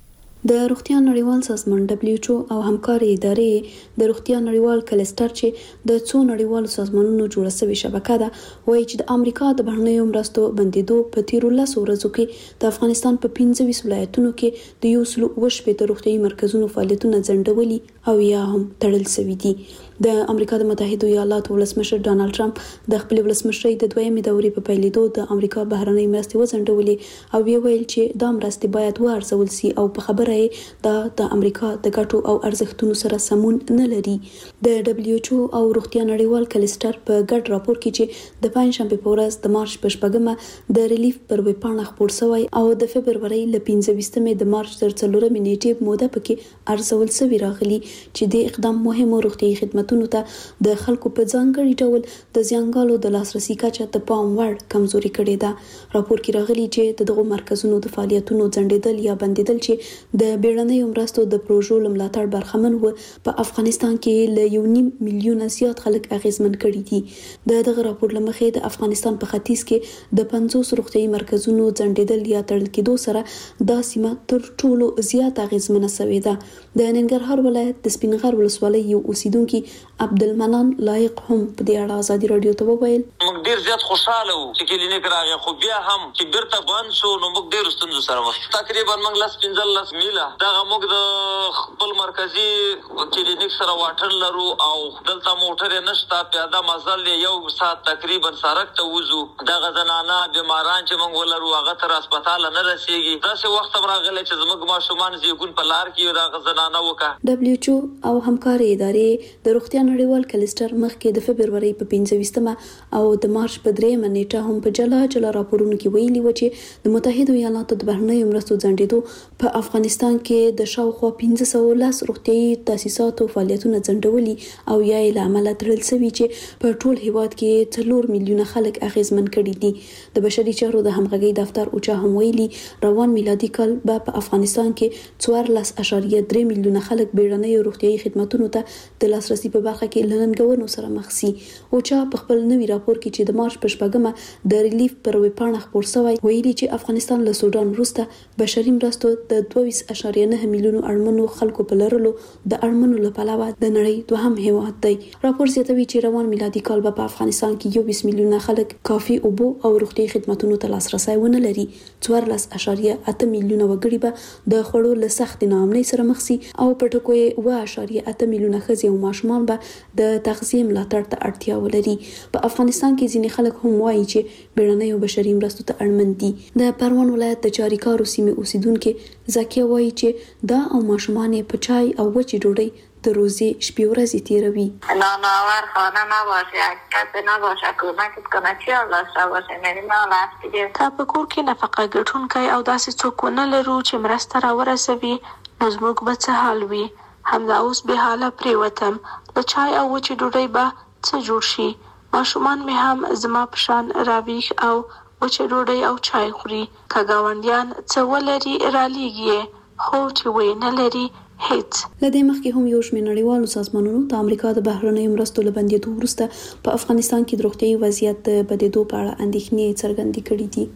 د روغتیا نړیوال سازمان دبليو ایچ او او همکاري ادارې د روغتیا نړیوال کلستر چې د څو نړیوالو سازمانونو جوړه شوې شبکه ده وایي چې د امریکا د بهرنیو مرستو بندیدو په تیرو لسو ورځو کې د افغانستان په پنځه ویشت ولایتونو کې د یو سلو اووه شپېته روغتیايي مرکزونو فعالیتونه ځنډولي او یا هم تړل شوي دي. د امریکا د متحده ایالاتو ولسمشر ډانلډ ټرمپ د خپل ولسمشرۍ د دویمې دورې په پیلېدو د امریکا بهرنۍ مرستې وځنډولې او ویل چې دا مرستې باید وارزول شي او په خبره یې دا د امریکا د ګټو او ارزښتونو سره سمون نه لري. د دبليو ایچ او او روغتیا نړیوال کلستر په ګډ راپور کې چې د پنځشنبه په ورځ د مارچ په شپږمه د ریلیف پر ویبپاڼه خپور شوی او د فبرवरी ل پنځه ویشتمې د مارچ تر څلورمې نیټې موده پکې ارزول شوی راغلی چې د اقدام مهمو روغتیايي خدماتو ته د خلکو په ځانګړي ډول د ځنګالو د لاسرسي کچه ته پام وړ کمزوري کړې ده. راپور کې راغلي چې دغه مرکزونو د فعالیتونو ځنډېدل یا بندیدل چې د بیړنیو مرستو د پروژو لملاتړ برخمن و په افغانستان کې ل یو نیم میلیون زیات خلک اغیزمن کړي دي. د دغه راپور لمخې د افغانستان په ختیځ کې د پنځوس روغتیايي مرکزونو ځنډېدل یا تړل کېدو سره دا سیمه تر ټولو زیات اغیزمنه شوې ده. د ننګرهار ولایت د سپینغر ولسوالۍ یو اوسیدونکو عبدالمنان لایق هم په دې اړه آزادي رادیو ته وویل موږ ډیر زیات خوشاله وو چې کلینیک راغی خو بیا هم چې بیرته بند شو نو موږ ډیر ستونزو سره مخ تقریبا موږ لاس پنځلس میله دا موږ د خپل مرکزی کلینیک سره واټن لرو او دلته موټر نشته پیاده مزل یو ساعت تقریبا سرک ته وځو دا غزنانه بیماران چې موږ ولرو هغه تر هسپتال نه رسیږي داسې وخت راغلی چې زموږ ماشومان زیګون په لار کې دا غزنانه وکړه. دبليو ایچ او او همکاري ادارې د روغتیا نړیوال کلستر مخکې د فبرवरी په پنځه ویشتمه او د مارچ په دریمه نیټه هم په جلا جلا راپورونو کې ویلي و چې د متحده ایالاتو د بهرنیو مرستو ځنډېدو په افغانستان کې د شاوخوا پنځه سوه لس روغتیايي تاسیساتو فعالیتونه ځنډولي او یا یې له امله تړل شوي چې په ټول هیواد کې څلور میلیونه خلک اغیزمن کړي دي. د بشري چارو د همغږي دفتر اوچا هم ویلي روان میلادي کال به په افغانستان کې څوارلس اعشاریه درې میلیونه خلک بیړنیو روغتیايي خدماتو ته د لاسرسي په برخه کې لننګونو سره مخ شي. اوچا په خپل نوي راپور کې چې د مارچ په شپږمه د ریلیف پر ویبپاڼه خپور شوی ویلي چې افغانستان له سودان وروسته بشري مرستو د دوه ویشت اعشاریه نه میلیونو اړمنو خلکو په لرلو د اړمنو لپاره د نړۍ دوهم هیواد دی. راپور زیاتوي چې روان میلادي کال په افغانستان کې یو ویشت میلیونه خلک کافي اوبو او روغتي خدماتو ته لاسرسي ونه لري. څوارلس اعشاریه اته میلیونه وګړي به د خوړو له سخت ناامنۍ سره مخ شي او په ټکو یې اوه اعشاریه اته میلیونه ښځې او ماشومان به د تغذیه ملاتړ ته اړتیا ولري. په افغانستان کې ځینې خلک هم وایي چې بیړنیو بشري مرستو ته اړمن دي. د پروان ولایت د چاریکارو سیمې اوسیدونکو زکیه وایي چې دا او ماشومان په چای او وچې ډوډۍ د روزي شپې ورځې تیروي. نه ناور خانه نباشه کسی نباشه کمکت کنه چی داشته باشه میریم نه تا په کور کې نفقه ګټونکی او داسې څوک نه لرو چې مرسته راورسوي نو زموږ به څه حال وي. همدا اوس به حاله پریوتم له چای او وچې ډوډۍ به څه جوړ شي. ماشومان مې هم زما په شان راویښ او وچې ډوډۍ او چای خوري. که ګاونډیان څه ولري رالیږي خو چې وی نه لري هیڅ. لدې مخکې هم یو شمېر نړیوالو سازمانونو د امریکا د بهرنیو مرستو له بندیدو وروسته په افغانستان کې د روغتیايي وضعیت د بدیدو په اړه اندېښنې څرګندې کړې دي.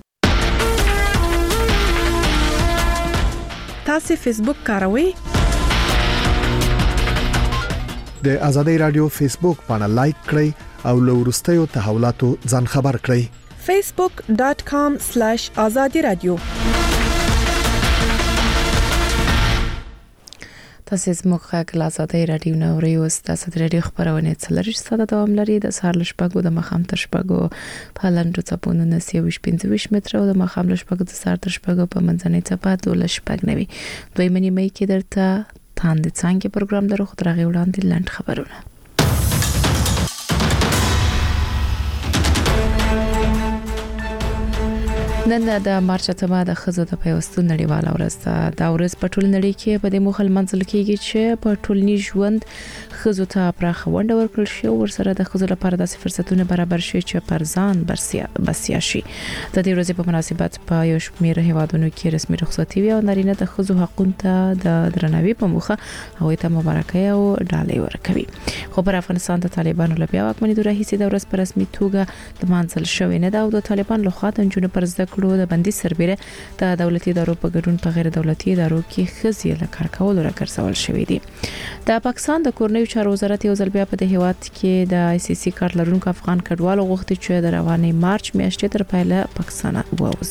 تاسو فیسبوک کاروئ؟ د ازادي رادیو فیسبوک باندې لایک کړئ او له ورستیو تحولاتو ځان خبر کړئ facebook dot com slash azadi radio. تاسو زموږ غږ له ازادي رادیو نه اورئ او تاسو د رادیو خبرونه څلور ساعته دوام لري د سهار له شپږو د مخام تر شپږو په لاندو څپونو نه سیوش پنځه متر او د مخام له شپږو د سهار تر شپږو په منځنۍ څپه د شپږ نوي دوی منی مې کې درته تاند څنګه پروګرام درو خو درغه وړاندې لاند خبرونه نن د مارچ اتمه د خزو د پیوستون نړیواله ورځ ده دا ورځ په ټول نړۍ کې په د مخل منځل کېږي چې په ټولنی ژوند خزو ته پراخه ونډه ورکړل شي او ورسره د خزو لپاره د فرصتونو برابر شي چې پر ځان برسیا بسیا شي د دې ورځې په مناسبت په یو شمېر هیوادونو کې رسمي رخصتي وي او نارینه د خزو حقوقو د درناوي په موخه هغه ته مبارکي او ډالۍ ورکوي خو پر افغانستان د طالبانو لپاره واکمني دوره هیڅ د ورځ په رسمي توګه د منځل شوی نه دا او د طالبان لخوا د جنونو پر زده کړو د بندي سربېره د دولتي ادارو په ګډون په غیر دولتي ادارو کې خزي له کار کولو راګرځول شوې دي د پاکستان د کورنیو چارو وزارت یو ځل بیا په د هیواد کې د آی سی سی کارت لرونکو افغان کډوالو غوښتي چې د روانې مارچ میاشتې تر پایله پاکستان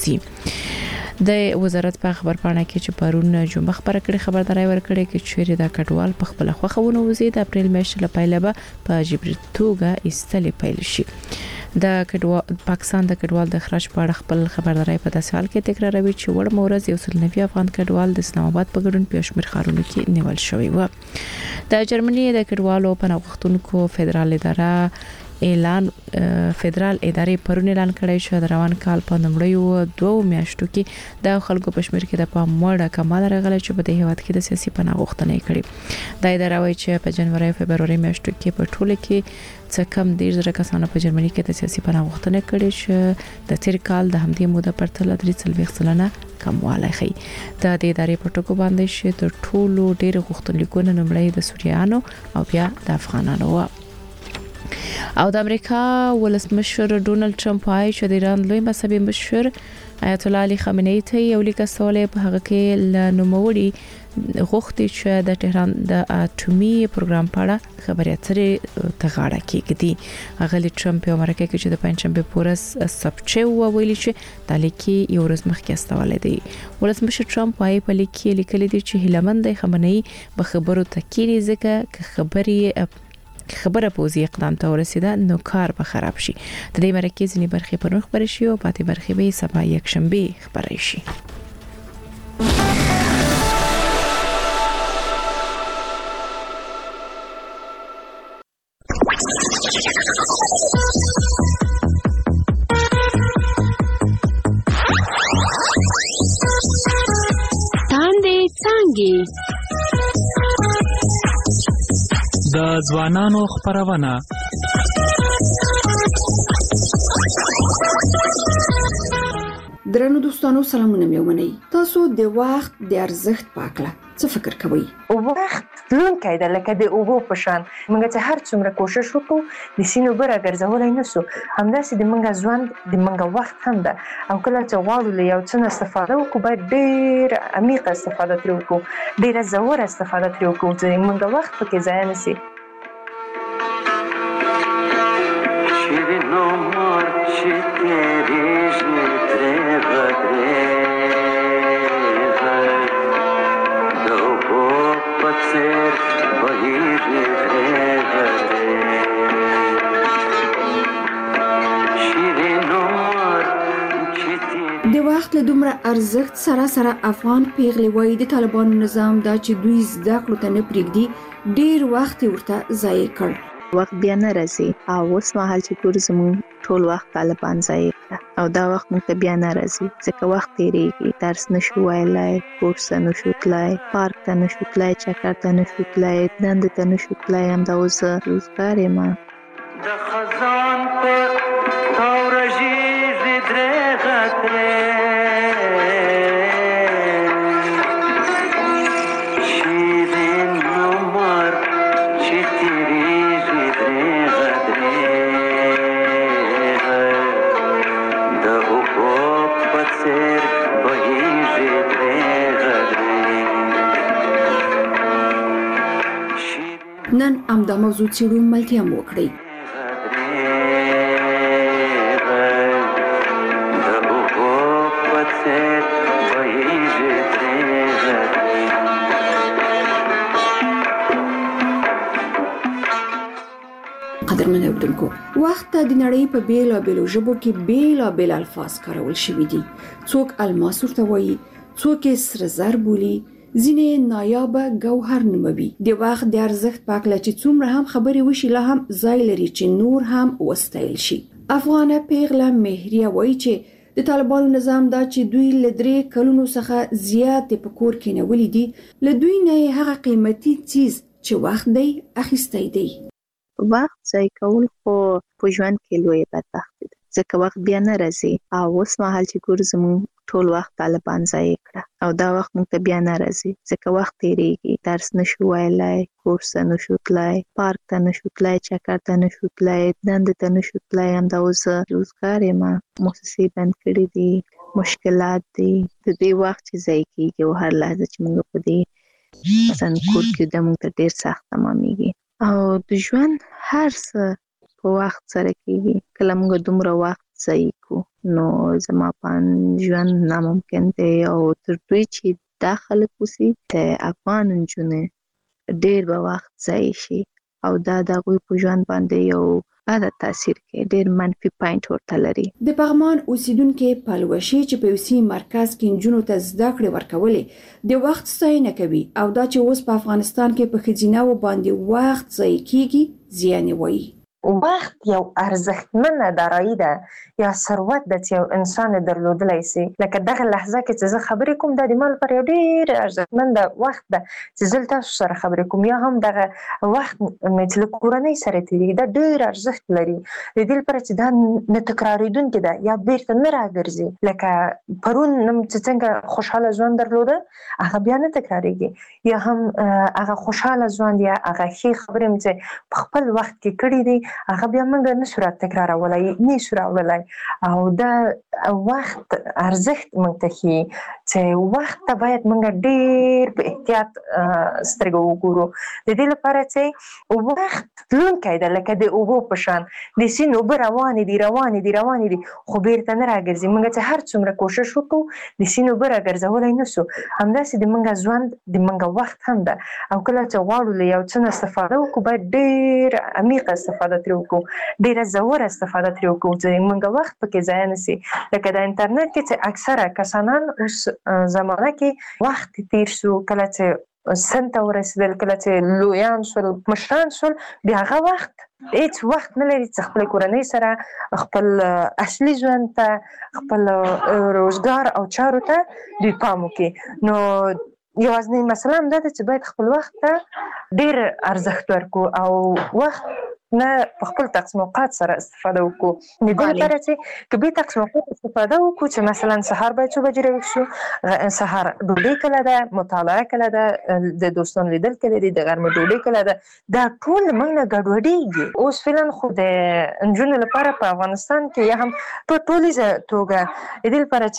ووځي د وزارت په خبر پاڼه کې چې پرون جمعه خبره کړې خبرداري ورکړې چې چیرې د کډوال په خپل خوښونه وځي د اپریل میاشتې له پایله به په جبري توګه ایستلې پیل شي د کډوال پاکستان د کډوال د اخراج په اړه خپل خبرداري په داسې حال کې تکراروي چې وړ مورز یو سل نوي افغان کډوال د اسلام آباد په ګډون په شمیر خارونو کې نیول شوی و د جرمني د کډوالو په نوښتونکو فدرال اداره اعلان فدرال ادارې پرون اعلان کړی چې د روان کال په نومړیو دوه میاشتو کې د خلکو په شمیر کې د پام وړ کمال راغلی چې په دې هیواد کې د سیاسي پناه غوښتنې کړي د اداره وايي چې په جنوري او فبرवरी میاشتو کې په ټوله کې څه کم ډیر زره کسانو په جرمني کې د سیاسي پناه غوښتنې کړې چې د تیر کال د همدې موده پر تل درې څلوېښت سلنه کموالی ښيي د دې ادارې په ټکو باندې چې د ټولو ډیر غوښتنلیکونه نومړی د سوریانو او بیا د افغانانو و او د امریکا ولسمشر ډونالد ټرمپ وايي چې د ایران لوی مذهبي مشر آیت الله علي خامنه‌ای ته یو لیک سوالې په هغه کې ل نوموړي غوښتي چې د تهران د اټومي پروګرام په اړه خبرې اترې ته غاړه کېږي هغه ټرمپ په امریکا کې چې د پنځشنبه پورس سبچه ویلي چې د لیکي یو ورځ مخکې استولې دی ولسمشر ټرمپ وايي په لیکي لیکلي دي چې هیلمند خامنه‌ای به خبرو تکیری ځکه خبري خبره پوزي اقدام ته ورسیده نو کار به خراب شي د دې مرکز ځینې برخې په نوښ خبرې شي او پاتې برخې به سبا یک شنبه خبرې شي تاندې څنګه د ځوانانو خبرونه درنو دوستانو سلامونه مې ومنئ تاسو د وخت د ارزښت په اړه څه فکر کوئ وخت تلونکی دی لکه د اوبو په شان موږ چې هر څومره کوشش وکړو د سینې اوبه راګرځولی نه سو همداسې د موږ ژوند د موږ وخت هم ده او کله چې غواړو له یو څه نه استفاده وکړو باید ډېره عمیقه استفاده ترې وکړو ډېره ژوره استفاده ترې وکړو چې موږ وخت پکې ضایع نه سي د وخت له دومره ارزښت سره سره افغان پیغلې وایي د طالبانو نظام دا چې دوی زده کړو ته نه پرېږدي ډېر وخت ورته ضایع کړ وخت بیا نه راځي او اوس مهال چې ګور زموږ ټول وخت طالبان ضایع کړ او دا وخت موږ ته بیا نه راځي ځکه وخت تیریږي درس نشو ویلای کورس ته نشو تلای پارک ته نشو تلای چکر ته نشو تلای دندې ته نشو تلای هم دا اوس روزګار یم د خزان په تورژي زدرغتره نن همدا موضوع څېړو ملتیا مو وکړئ. قدرمن اوریدونکو، وخت د نړۍ په بیلابیلو ژبو کې بیلابیل الفاظ کارول شوي دي. څوک الماس ورته وایي، څوک یې سره زر بولي، ځینې نایابه ګوهر نوموي. د وخت د ارزښت په اړه چې څومره هم خبرې وشي لا هم ځای لري چې نور هم وستایل شي. افغانه پیغله مهریه وایي چې د طالبانو نظام دا چې دوی له درې کلونو څخه زیات په کور کې نیولي دي، له دوی نه هغه قیمتي څیز چې وخت دی اخیستی دی. وخت ضایع کول خو په ژوند کې لوی بدبختي ده، ځکه وخت بیا نه راځي. او اوس مهال چې ګورو زموږ ټول وخت طالبان ضایع کړه او دا وخت موږ ته بیا نه راځي، ځکه وخت تیریږي. درس نشو ویلای، کورس ته نشو تلای، پارک ته نشو تلای، چکر ته نشو تلای، دندې ته نشو تلای. همدا اوس روزګار یم، موسسې بند کړي دي، مشکلات دي. د دې وخت چې ضایع کېږي او هر لحظه چې موږ په دې مثلا کور کې د موږ ته ډېر سخت تمامېږي. او د ژوند هر څه په وخت سره کېږي. کله موږ دومره وخت ضایع کو نو زما په ژوند ناممکن دی. او تر دوی چې دا خلک اوسي د افغان نجونې ډېر به وخت ضایع شي او دا د هغوی په ژوند باندې یو بده تاثیر کوي، ډېر منفي پوینټ ورته لري. د پغمان اوسیدونکو پلوشي چې په یوسي مرکز کې نجونو ته زده کړې ورکولې د وخت ستاینه کوي او دا چې اوس په افغانستان کې په ښځیناو باندې وخت ضایع کیږي زیان وایي. وخت یو ارزښتمنه دارایی ده یا ثروت ده چې یو انسان درلودلی سي. لکه دغه لحظه کې چې زه خبرې کوم دا د ما لپاره یو ډېر ارزښتمنده وخت ده چې زه تاسو سره خبرې کوم، یا هم دغه وخت مې چې له کورنۍ سره تېرېږي دا ډېر ارزښت لري. د دې لپاره چې دا نه تکرارېدونکې ده یا بیرته نه راګرځي. لکه پرون چې څنګه خوشحاله ژوند درلوده هغه بیا نه تکرارېږي، یا هم هغه خوشحاله ژوند یا هغه ښې خبرې مې چې په خپل وخت کې کړي دي هغه بیا موږ نه سو تکرارولای، نه سو راوړلای. او دا وخت ارزښت موږ ته ښيي چې وخت ته باید موږ ډېر په احتیاط سترګې وګورو. د دې لپاره چې وخت تلونکی ده لکه د اوبو په شان، د سیند اوبه روانې دي روانې دي روانې دي خو بیرته نه راګرځي. موږ چې هر څومره کوشش وکړو د سیند اوبه راګرځولی نه سو. همداسې د موږ ژوند د موږ وخت هم ده. او کله چې غواړو له یو څه نه استفاده وکړو باید ډېر عمیقه استفاده ترې وکړو، ډېره ژوره استفاده ترې وکړو چې موږ وخت پکې ضایع نه سي. لکه د انټرنیټ کې چې اکثره کسانان اوس زمانه کې وخت تیر شو، کله چې سن ته ورسېدل، کله چې لویان شول مشران شول، بیا هغه وخت هیڅ وخت نه لري چې خپل کورنۍ سره خپل اصلي ژوند ته، خپل روزګار او چارو ته دوی پام وکړي. نو یوازینۍ مسله همدا ده چې باید خپل وخت ته ډېر ارزښت ورکړو او وخت نه په خپل تقسیم اوقات سره استفاده وکړو. د دې لپاره چې که به تقسیم اوقات استفاده وکړو چې مثلا سهار باید څو بجې راویښ شو، سهار ډوډۍ کله ده، مطالعه کله ده، د دوستانو لیدل کله دي، د غرمې ډوډۍ کله ده، دا ټول موږ نه ګډوډېږي. اوس فعلا خو د نجونو لپاره په افغانستان کې یا هم په ټولیزه توګه د دې لپاره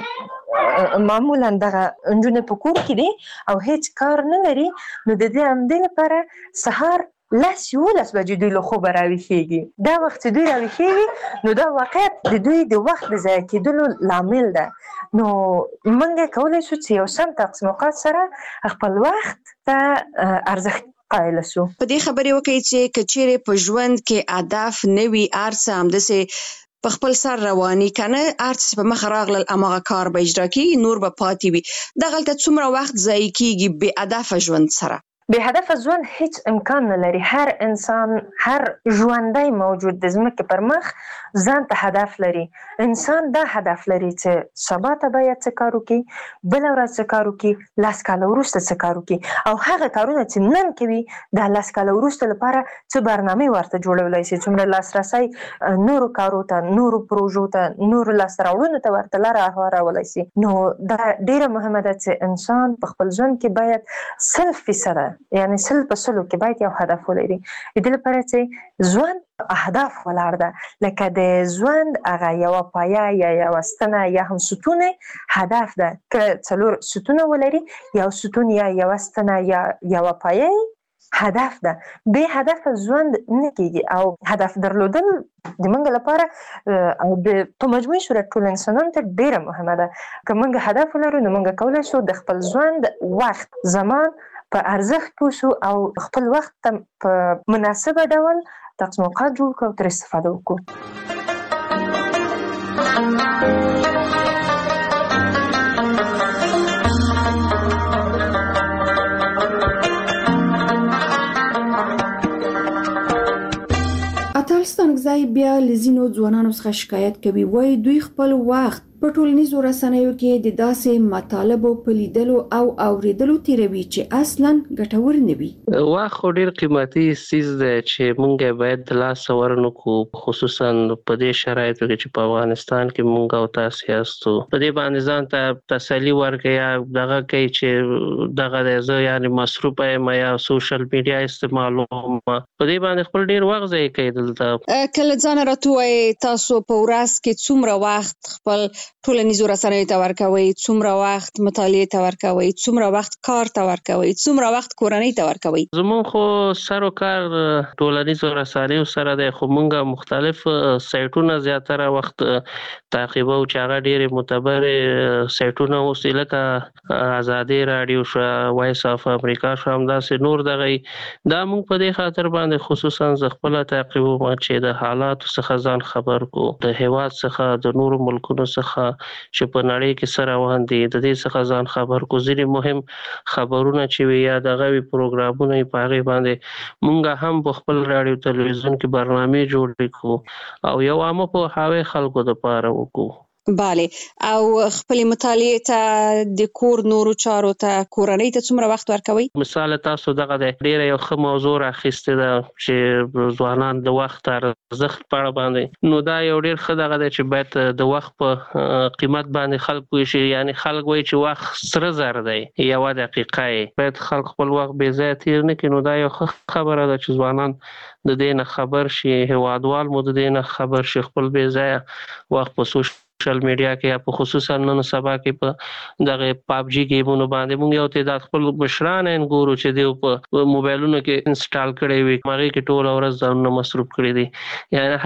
چې معمولا دغه نجونې په کور کې دي او هیڅ کار نه لري، نو د دې همدې لپاره سهار لس یولس بجې دوی له خوبه راویښېږي. دا وخت چې دوی راویښېږي نو دا واقعیت د دوی د وخت د ضایع کېدلو لامل ده. نو موږ کولی شو چې یو سم تقسیم اوقات سره خپل وخت ته ارزښت قایل شو. په دې خبرې وکړئ چې که چیرې په ژوند کې هدف نه وي، هر څه همداسې په خپل سر رواني کنه، هر څه په مخ راغلل هماغه کار به اجرا کېږي، نور به پاتې وي. دغلته څومره وخت ضایع کېږي بې هدفه ژوند سره. بې هدفه ژوند هیڅ امکان نه لري. هر انسان، هر ژوندی موجود د ځمکې پر مخ ځان ته هدف لري. انسان دا هدف لري چې سبا ته باید څه کار وکړي، بله ورځ څه کار وکړي، لس کاله وروسته څه کار وکړي، او هغه کارونه چې نن کوي د لس کاله وروسته لپاره څه برنامې ورته جوړولی شي، څومره لاسرسی نورو کارو ته، نورو پروژو ته، نورو لاسته راوړنو ته ورته لاره هوارولی شي. نو دا ډېره مهمه ده چې انسان په خپل ژوند کې باید سل فیصده یعنی سل په سلو کې باید یو هدف ولري. د دې لپاره چې ژوند اهداف ولاړ ده، لکه د ژوند هغه یوه پایه یا یوه ستنه یا هم ستون هدف ده. که څلور ستونه ولري، یو ستون یا یوه ستنه یا یوه پایه هدف ده. به هدف ژوند نه کیږي او هدف درلودل د موږ لپاره او د په مجموعي صورت ټول انسانانو ته ډیره مهمه ده. که موږ هدف ولرو نو موږ کولی شو د خپل ژوند وخت زمان په ارزښت پوه او خپل وخت په مناسبه ډول تقسیم اوقات جوړ کړو او ترې استفاده وکړو. اتلستانګزای بیا لزینو ځوانانو څخه شکایت کوي وای دوی خپل وخت په ټولنیزو رسنیو کې د داسې مطالبو په لیدلو او اوریدلو تیروي چې اصلا ګټور نه وي. وخت ډیر قیمتي سیز دی چې مونږ باید د لاس ورنو کو، خصوصا په دې شرایطو کې چې په افغانستان کې مونږ او تاسو یاستو. په دې باندې ځان ته تسلی ورکړئ یا دغه کوي چې دغه زه یعنی مصروف یم یا سوشل میډیا استعمالوم. په دې باندې خپل ډیر وخت ضایع کوي. دلته کله ځان راټوي تاسو په ورځ کې څومره وخت خپل ټولنیزو رسنیو ته ورکوي، څومره وخت مطالعه ته ورکوي، څومره وخت کار ته ورکوي، څومره وخت کورنۍ ته ورکوي؟ زمون خو سر او کار ټولنیزو رسنیو سره د خو مونږه مختلف سایټونه زیاتره وخت تعقیبو چې هغه ډېر معتبر سایټونه اوس لکه آزادي رادیو شو، وایس اف امریکا شو، همداسې نور دغه دا مونږ په دې خاطر باندې خصوصا ز خپل تعقیبو چې د حالات څخه ځان خبر کو، د هیواد څخه د نور ملکونو څخه چې په نړۍ کې سره روان دي د دې څخه ځان خبر کو. ځینې مهم خبرونه چې وي یا دغه وی پروګرامونه په هغه باندې مونږ هم په خپل رادیو تلویزیون کې برنامه جوړ کړو او یو عامه په حاوی خلکو د پاره وکړو. bale او خپل مطالعه ته د کور نورو چارو ته کورنۍ ته څومره وخت ورکوي؟ مثال تاسو دغه د ډیره یو ښه موضوع راخسته ده چې ځوانان د وخت ارزښت په اړه باندې، نو دا یو ډیر ښه دغه چې باید د وخت په قیمت باندې خلک وي شي. یعنی خلک وایي چې وخت سره زر دی، یو دقیقه باید خلک خپل وخت بې ځایه تیر نه کړي. نو دا یو ښه خبره ده چې ځوانان د دې نه خبر شي، هیوادوال مو د دې نه خبر شي، خپل بې ځایه وخت په سوشل سوشل میډیا کې یا په خصوصا نن سبا کې په دغه پابجی گیمونو باندې موږ یو تعداد خپل مشران ان ګورو چې دی په موبایلونو کې انسټال کړي وي، هغه کې ټول ورځ ځانونه مصروف کړي دي. یعنی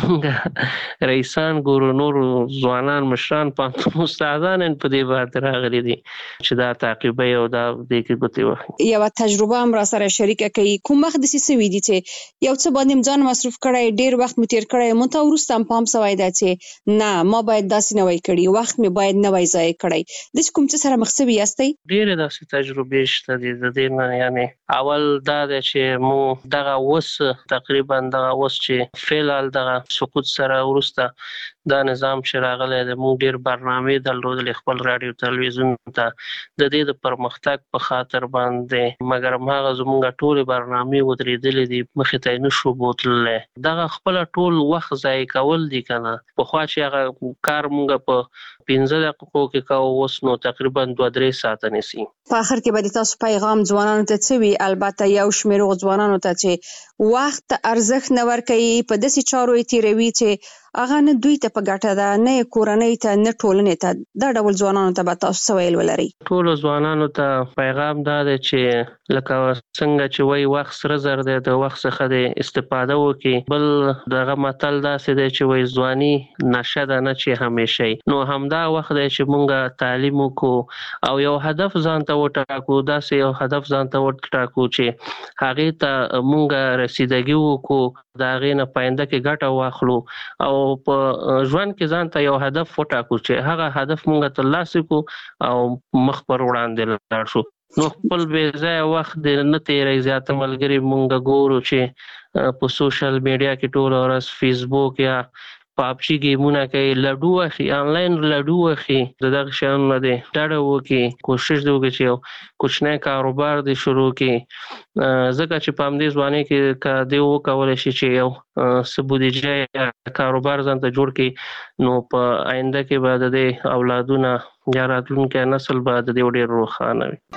حتی رئیسان ګورو، نور ځوانان مشران په استادان په دې باندې راغلي دي چې دا تعقیبي او دا د کې ګوتې وخت یو تجربه هم را سره شریکه کوي. کوم وخت د سې وی دي چې یو څه باندې ځان مصروف کړي، ډیر وخت مو تیر کړي، مونږ ته ورستم پام سوای دا چې نه ما باید داسې نه وای کړی، وخت مې باید نه وای ضایع کړی. د کوم څه سره مخ سوي یاستئ؟ ډېر داسې تجربې شته دي د دې نه. یعنی اول دا دی چې مو دغه اوس تقریبا دغه اوس چې فعلال دغه سقوط سره ورسته دا نظام چې راغلی د موږ ډېر برنامې درلودلې خپل رادیو تلویزیون ته د دې د پرمختګ په خاطر باندې، مګر هغه زموږ ټولې برنامې ودرېدلې دي، مخې ته یې نشو بوتللی. دغه خپله ټول وخت ضایع کول دي که نه. پخوا چې هغه کار مونږ په پنځه دقیقو کې کوو، اوس نو تقریبا دوه درې ساعته نیسي. په اخر کې به تاسو پیغام ځوانانو ته څه وي؟ البته یو شمېر ځوانانو ته چې وخت ارزښت نه ورکوي، په داسې چارو یې تیروي چې هغه نه دوی ته په ګټه ده، نه کورنۍ ته، نه ټولنې ته. دا ډول ځوانانو ته به تاسو څه ویل ولرئ؟ ټولو ځوانانو ته پیغام دا دی چې لکه څنګه چې وایي وخت سره زر دی، د وخت څخه د استفاده وکړي. بل دغه متل داسې دی چې وایي ځواني نشه ده نه چې همیشه. نو همدا وخت دی چې مونږ تعلیم وکړو او یو هدف ځان ته وټاکو، داسې یو هدف ځان ته وټاکو چې هغې ته مونږ رسیدګي وکړو، د هغې نه پاینده کې ګټه واخلو او په ژوند کې ځان ته یو هدف وټاکو چې هغه هدف مونږ ترلاسه کړو او مخ پر وړاندې لاړ شو. نو خپل بې ځایه وخت د نه تیری. زیاته ملګري مونږ ګورو چې په سوشل میډیا کې ټوله ورځ فیسبوک یا پابجی گیمونه کوي، لډو اخی، آنلاین لډو اخی. د دغه شیانو نه دی ډډه وکړي، کوشش دی وکړي چې یو کوچنی کاروبار دی شروع کړي. ځکه چې په همدې ځوانۍ کې که دی وکولی شي چې یو څه بودیجه یا کاروبار ځان ته جوړ کړي، نو په آینده کې به د دې اولادونه یا راتلونکی نسل به د دې ډېر روښانه وي.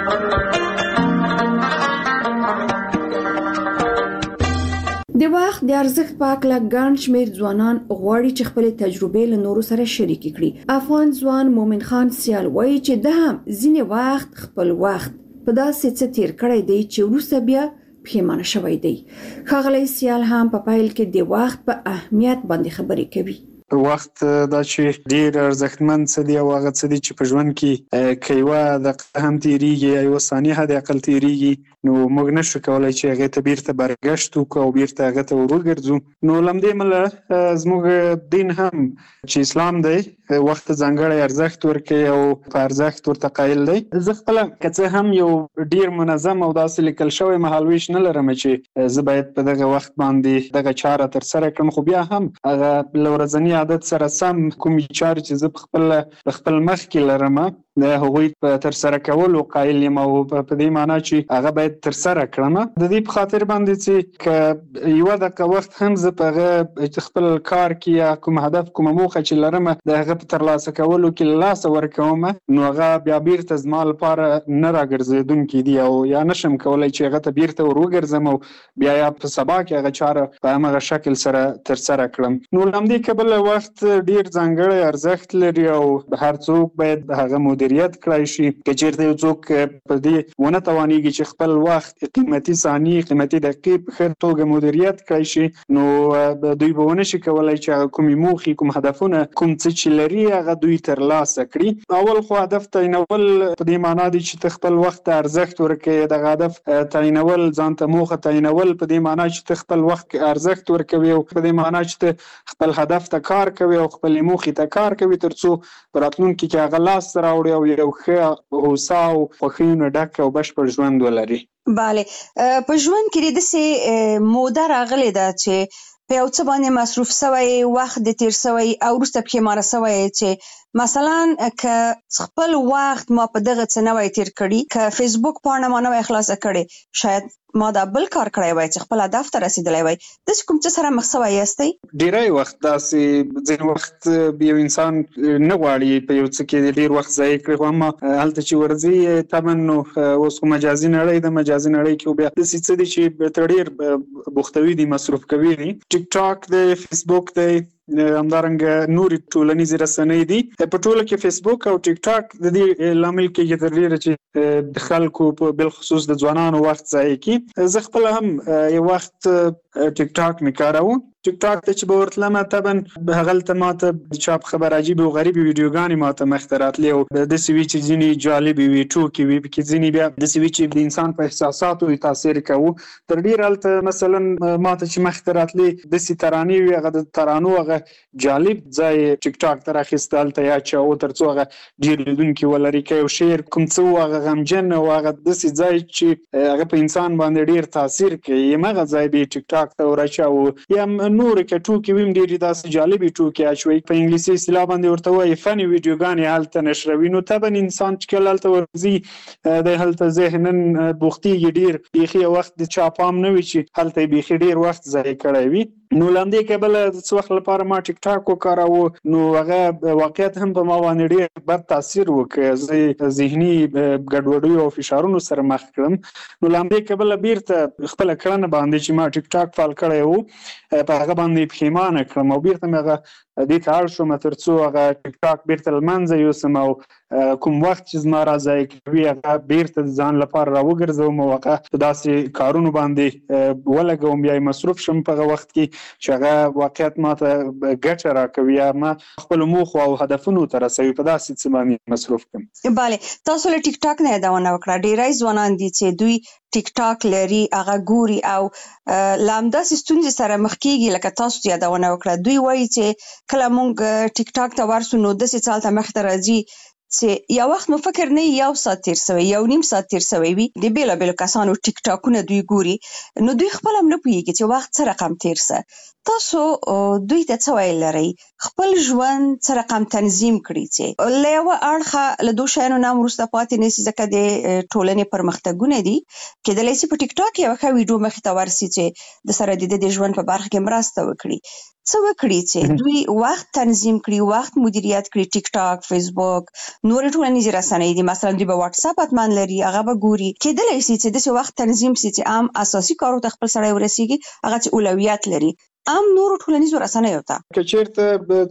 د وخت د د ارزښت په اړه ګڼ شمېر ځوانان غواړي چې خپل تجربې له نورو سره شریک کړي. افغان ځوان مومن خان سیال وایي چې د هم ځینې وخت خپل وخت په داسې څه تیر کړی دی چې وروسته بیا پښیمانه شوی دی. ښاغلی سیال هم په پیل کې د وخت په اهمیت باندې خبرې کوي. وخت دا چې ډیر ارزښتمن څه دی او هغه څه دی چې په ژوند کې که یوه دقیقه هم تیریږي یوه ثانیه حد اقل تیریږي نو موږ نشو کولی چې هغې ته بیرته برګشت وکړو او بیرته هغه ته ور وګرځو. نو له همدې امله زموږ دین هم چې اسلام دی وخت ته ځانګړی ارزښت ورکوي او په ارزښت ورته قایل دی. زه خپله که څه هم یو ډیر منظم او داسې لیکل شوی مهالویش نه لرم چې زه باید په دغه وخت باندې دغه چاره ترسره کړم، خو بیا هم هغه له ورځني عادت سره سم کومې چارې چې زه په خپل په خپل مخ کې لرم د هغوی په ترسره کولو قایل یم او په دې معنا چې هغه باید ترسره کړم. د دې په خاطر باندې چې که یوه دقیقه وخت هم زه په هغه خپل کار کې یا کوم هدف کومه موخه چې لرم د هغه په ترلاسه کولو کې له لاسه ورکوم نو هغه بیا بیرته زما لپاره نه راګرځېدونکي دي او یا نشم کولی چې هغه ته بیرته ور وګرځم او بیا یا په سبا کې هغه چاره په همغه شکل سره ترسره کړم. نو له همدې کبله وخت ډیر ځانګړی ارزښت لري او هر څوک باید هغه مدیریت کړای شي. که چیرته یو څوک په دې ونه توانیږي چې خپل وخت قیمتي ثانیې قیمتي دقیقې په ښه توګه مدیریت کړای شي نو دوی به ونه شي کولی چې هغه کومې موخې کوم هدفونه کوم څه چې لري هغه دوی ترلاسه کړي. اول خو هدف تعینول په دې معنا دی چې ته خپل وخت ته ارزښت ورکوې. دغه هدف تعینول ځان ته موخه تعینول په دې معنا چې ته خپل وخت ارزښت ورکوې او په دې معنا چې ته خپل هدف ته کار کوي او خپل موخې ته کار کوي تر څو په راتلونکي کې هغه لاس راوړي او یو ښه هوسا او خوښیو نه ډک او بشپړ ژوند ولري. بله په ژوند کې داسې موده راغلې ده چې په یو څه باندې مصروف سوی وخت د تیر سوی او وروسته پښیمانه سوی چې مثلا که خپل وخت ما په دغه څه نه وای تیر کړي که فیسبوک پاڼه ما نه وای خلاصه کړې شاید ما دا بل کار کړی وای چې خپل هدف ته رسیدلی وای. داسې کوم څه سره مخ سوی یاستئ؟ ډیری وخت داسې ځینې وخت یو انسان نه غواړي په یو څه کې ډیر وخت ضایع کړي خو اما هلته چې ورځي طبعا نو اوس خو مجازي نړۍ ده مجازي نړۍ کې بیا داسې څه دي چې ته ډیر بوختوي دي مصروف کوي دي. ټیک ټاک دی فیسبوک دی همدارنګه نورې ټولنیزې رسنۍ دي. په ټوله کې فیسبوک او ټیک ټاک د دې لامل کېږي تر ډیره چې د خلکو په بالخصوص د ځوانانو وخت ضایع کړي. زه خپل هم یو وخت ټیک ټاک مې کاروم. ټیک ټاک ته چې به ورتلم طبعا هغلته ماته د چاپ خبر عجیبې او غریبې ویډیوګانې ماته مخ ته راتلې او داسې وي چې ځینې جالبې وي ټوکې وي پکې ځینې بیا داسې وي چې د انسان په احساساتو یې تاثیر کوو. تر ډېره هلته مثلا ماته چې مخ ته راتلې داسې ترانې وي هغه د ترانو هغه جالب ځای ټیک ټاک ته راخیسته هلته یا چې تر څو هغه ډېر لیدونکي ولري که یو شعر کوم څه و هغه غمجن او هغه داسې ځای چې هغه په انسان باندې ډېر تاثیر کوي همغه ځای به یې ټیک ټاک ته وراچوو. یا نورې که ټوکې وي هم ډېرې داسې جالبې ټوکې اچوي په انګلیسي اصطلاح باندې ورته وایي فني ویډیوګانې هلته نشروي. نو طبعا انسان چې کله هلته ورځي دی هلته ذهنن بوختېږي ډېر بیخي یو وخت د چا پام نه وي چې هلته یې بیخي ډېر وخت ضایع کړی وي. نو له همدې کبله د څه وخت لپاره ما ټیک ټاک وکاراوه نو هغه واقعیت هم په ما باندې ډېر بد تاثیر وکړ. زه ذهني ګډوډیو او فشارونو سره مخ کړم. نو له همدې کبله بیرته خپله کړنه باندې چې ما ټیک ټاک فعال کړی و په هغه باندې پښیمانه کړم او بیرته مې هغه دې ته اړ شوم تر څو هغه ټیک ټاک بیرته له منځه یوسم او کوم وخت چې زما را ضایع کوي هغه بیرته د ځان لپاره راوګرځوم او هغه په داسې کارونو باندې ولګوم یا مصروف شم په هغه وخت کې چې هغه واقعیت ماته ګټه راکوي یا ما خپلو موخو او هدفونو ته رسوي په داسې څه باندې مصروف کړم. بله تاسو له ټیک ټاک نه یادونه وکړه. ډېری ځوانان دي چې دوی ټیک ټاک لري هغه ګوري او له همداسې ستونزې سره مخ کېږي لکه تاسو یادونه وکړه. دوی وایي چې کله موږ ټیک ټاک ته ورسو نو داسې څه هلته مخ ته راځي چې یو وخت مو فکر نه یو ساعت تیر سوی یو نیم ساعت تیر سوی وي د بیلابیلو کسانو ټیک ټاکونه دوی ګوري نو دوی خپل هم نه پوهېږي چې وخت څه رقم تیر سه. تاسو دوی ته څه ویل لرئ خپل ژوند څه رقم تنظیم کړي چې له یوه اړخه له دو شیانو نه هم وروسته پاتې نه سي ځکه د ټولنې پرمختګونه دي کېدلی سي په ټیک ټاک یوه ښه ویډیو مخې ته ورسي چې د سره د ده د ژوند په برخه کې مرسته وکړي. څه وکړي چې دوی وخت تنظیم کړي، وخت مدیریت کړي. ټیک ټاک، فیسبوک، نور ټولنیزې رسنۍ دي، مثلا دوی به واتس اپ اتمان لري، هغه به ګوري. کېدلی شي چې داسې وخت تنظیم شي چې عام اساسي کارو ته خپل سړی ورسیږي، هغه چې اولویت لري. عام نور ټولنیزو رسنیو ته که چیرته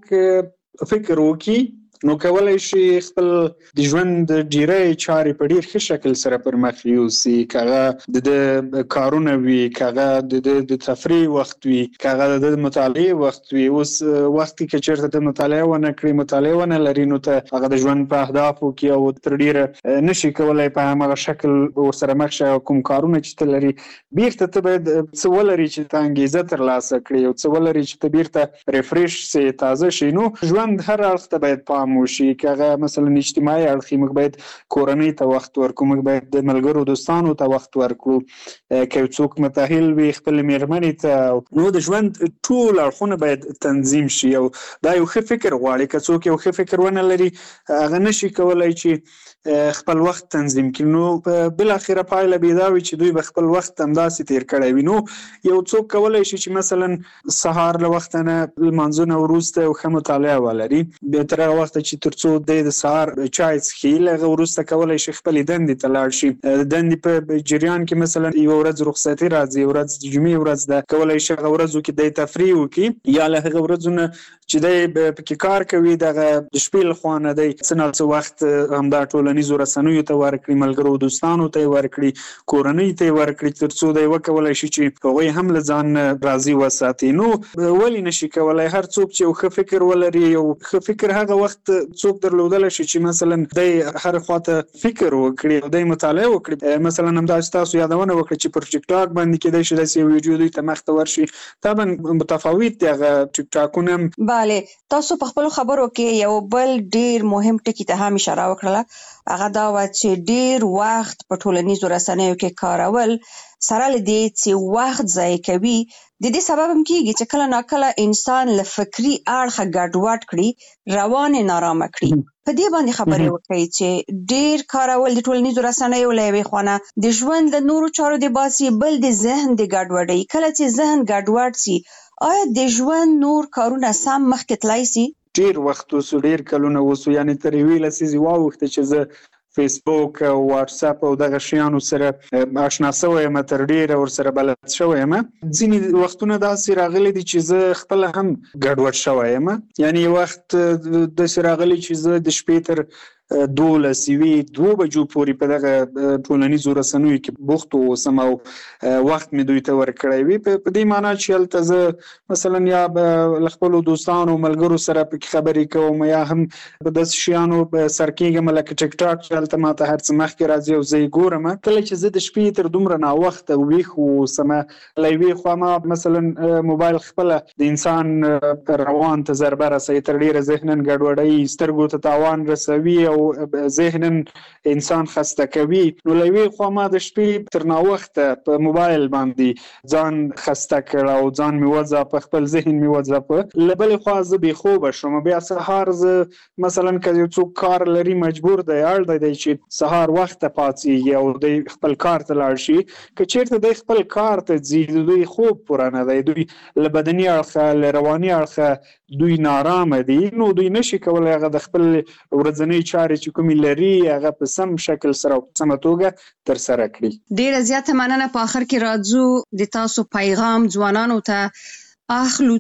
څوک فکر وکړي نو کولای شي خپل د ژوند ډیری چارې په ډیر ښه شکل سره پر مخ یوسي. کاغه د کارونه وي، کاغه د تفریح وخت وي، کاغه د مطالعه وخت وي. اوس وخت کې چیرته د مطالعه ونه کړی، مطالعه ونه لري، نو ته هغه د ژوند په اهدافو کې او تر ډیره نشي کولای په هغه شکل ورسره مخ شي. کوم کارونه چې ته لري بیرته ته باید څه ولري چې ته انګیزه ترلاسه کړې، او څه ولري چې ته بیرته ریفریش سي، تازه شي. نو ژوند هر اړخ ته باید پام وشي. کاغه مثلا اجتماعي اړخ موږ باید کورنۍ ته وخت ورکړو، موږ باید د ملګرو دوستانو ته وخت ورکړو، که څوک متأهل وي خپل میرمنې ته. نو د ژوند ټول اړخونه باید تنظیم شي، او دا یو ښه فکر غواړي. که څوک یو ښه فکر ونه لري هغه نشي کولای چې خپل وخت تنظیم کړي. نو بل اخره پایله به دا وي چې دوی به خپل وخت همداسې تیر کړی وي. نو یو څوک کولای شي چې مثلا سهار له وخت نه لمانځونه وروسته یو ښه مطالعه ولري، بیا تر هغه وخته چې تر څو د سهار چای څښي، هغه وروسته کولای شي خپلې دندې ته لاړ شي. د دندې په جریان کې مثلا یو ورځ رخصتي راځي، یو ورځ د جمعې ورځ ده، کولای شي هغه ورځو کې د تفریح وکړي، یا له هغه ورځو نه چې دی پکې کار کوي دغه د شپې لخوا نه دی څه نه څه وخت همدا ټولنیزو رسنیو ته ورکړي، ملګرو دوستانو ته ورکړي، کورنۍ ته ورکړي، تر څو دی وکولای شي چې هغوی هم له ځان راضي وساتي. نو ولې نشي کولای هر څوک چې یو ښه فکر ولري، یو ښه فکر هغه وخت څوک درلودل شي چې مثلا دی هر خواته فکر وکړي او دی مطالعه وکړي. مثلا همداسې تاسو یادونه وکړه چې پر ټیک ټاک باندې کېدای شي داسې یو ویډیو دوی ته مخته ورشي. طبعا متفاوت دی هغه ټیک ټاکونه. بله، تاسو په خپلو خبرو کې یو بل ډیر مهم ټکي ته هم اشاره وکړله، هغه دا و چې ډیر وخت په ټولنیزو رسنیو کې کارول سره له دې چې وخت ضایع کوي، د دې سبب هم کېږي چې کله ناکله انسان له فکري اړخه ګډوډ کړي، روان نارامه کړي. په دې باندې خبرې وکړئ چې ډیر کارول د ټولنیزو رسنیو له یوې خوا د ژوند د نورو چارو د باسي، بل د ذهن د ګډوډۍ. کله چې ذهن ګډوډ سي، آیا د ژوند نور کارونه سم مخکې تلای سي؟ ډیر وخت اوس، ډیر کلونه اوس، یعنی تر یوې لسیزې واوښته چې زه فیسبوک او واتس اپ او دغه شیانو سره آشنا شوی یم، تر ډیره ورسره بلد شوی یم. ځینې وختونه داسې راغلي دي چې زه خپله هم ګډوډ شوی یم. یعنی وخت داسې راغلی چې زه د شپې تر دولس وی دوه بجو پورې په دغه ټولنیزو رسنیو کې بوخت اوسم، او وخت مې دوی ته ورکړی وي. په دې معنی چې هلته زه مثلا یا له خپلو دوستانو ملګرو سره پکې خبرې کوم، یا هم په داسې شیانو سر کېږم لکه ټیک ټاک چې هلته ماته هر څه مخکې راځي او زه یې ګورم. کله چې زه د شپې تر دومره ناوخته ویښ اوسم، له یوې خوا ما مثلا موبایل خپله د انسان روان ته ضربه رسوي، تر ډېره ذهنا ګډوډوي، سترګو ته تاوان رسوي او ذهنا انسان خسته کوي. نو له یوې خوا ما د شپې تر ناوخته په موبایل باندې ځان خسته کړ او ځان مې وځاپه، خپل ذهن مې وځاپه. له بلې خوا زه بې خوبه شوم. بیا سهار زه مثلا که یو څوک کار لري، مجبور دی، اړ دی چې سهار وخته پاڅېږي او دی خپل کار ته لاړ شي. که چېرته دی خپل کار ته ځي، د دوی خوب پوره نه دی، دوی له بدني اړخه له رواني اړخه دوی نارامه دي، نو دوی نشي کولی هغه د خپل ورځنۍ چارې چې کومې لري هغه په سم شکل سره او په سمه توګه ترسره کړي. ډیره زیاته مننه. په آخر کې راځو د تاسو پیغام ځوانانو ته اخلو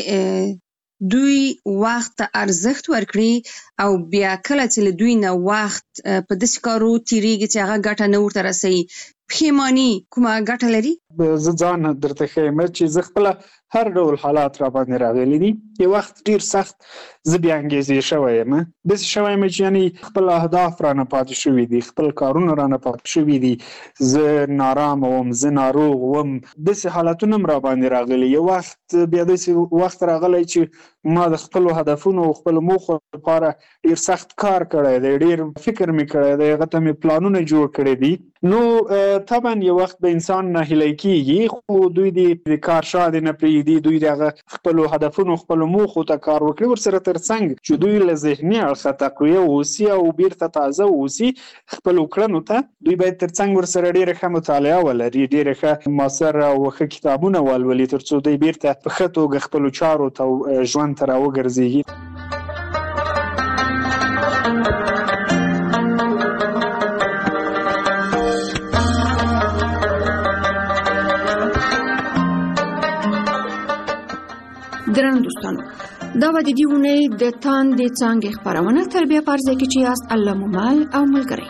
چې دوی وخت ته ارزښت ورکړي، او بیا کله چې له دوی نه وخت په داسې کارو تیریږي چې هغه ګټه نه ورته رسوي، پښیماني کومه ګټه لري؟ زه ځان درته ښیم چې زه خپله هر ډول حالات را باندې راغلي دي. یو وخت ډیر سخت زه بې انګیزې شوی یم، داسې شوی یم چې یعنې خپل اهداف رانه پاتې شوي دي، خپل کارونه رانه پاتې شوي دي، زه نارامه وم، زه ناروغ وم، داسې حالتونه هم را باندې راغلي. یو وخت بیا داسې وخت راغلی چې ما د خپلو هدفونو او خپلو موخو لپاره ډیر سخت کار کړی دی، ډیر فکر مې کړی دی، هغه ته مې پلانونه جوړ کړي دي. نو طبعا یو وخت به انسان ناهیلی کېږي، خو دوی د کار شا دې نه پرېږدي دي دوی دغه خپل هدفونو خپل موخو ته کار وکړي ورسره ترڅنګ چې دوی له ذهني اړخه تقویه اوسي او بیرته تازه اوسي خپل کړنو ته دوی باید ترڅنګ ورسره ډېره ښه مطالعه ولري ډېره ښه معاصر او ښه کتابونه ولولي ترڅو دوی بیرته په ښه توګه خپلو چارو ته ژوند ته راوګرځېږي. درنو دوستانو دا و د دې اونۍ د تاندې څانګې خپرونه تربیه په ارزه کې چې یاست الله مو مل او ملګری.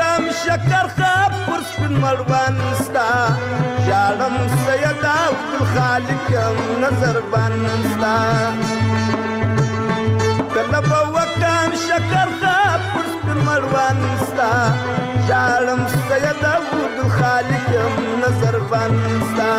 شکر خاب پر سپین مړوند ستا ژاړم سیدا عبدالخالق خالق یم نظر بنستا کله په وکم شکر خاب پر سپین مړوند ستا ژاړم سید عبد خالق یم نظر بنستا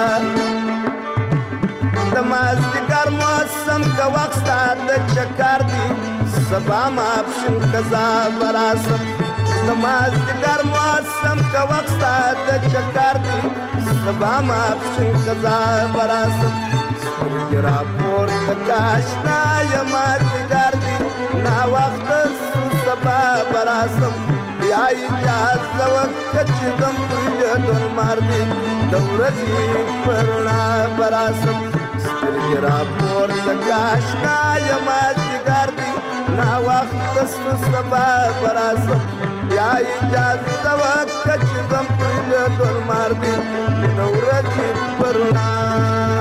د مازدیګر موسم که وخت ستا د چکر دی سبا ماپښین قضا براسم د مازدیګر موسم که وخت ستا د چکر دی سبا ماپښین قضا براسم سترګې راپورته که اشنا یمه جګر دی ناوخته سو سبا براسم بیا اجازه وکړه چې دم پر لیدو لمر دی د ورځې په رڼا براسم سترګې راپورته که اشنا یمه جګر دی ناوخته سو سبا براسم بیا اجازه وکړه چې دم پر لیدو لمر دی د ورځې په رڼا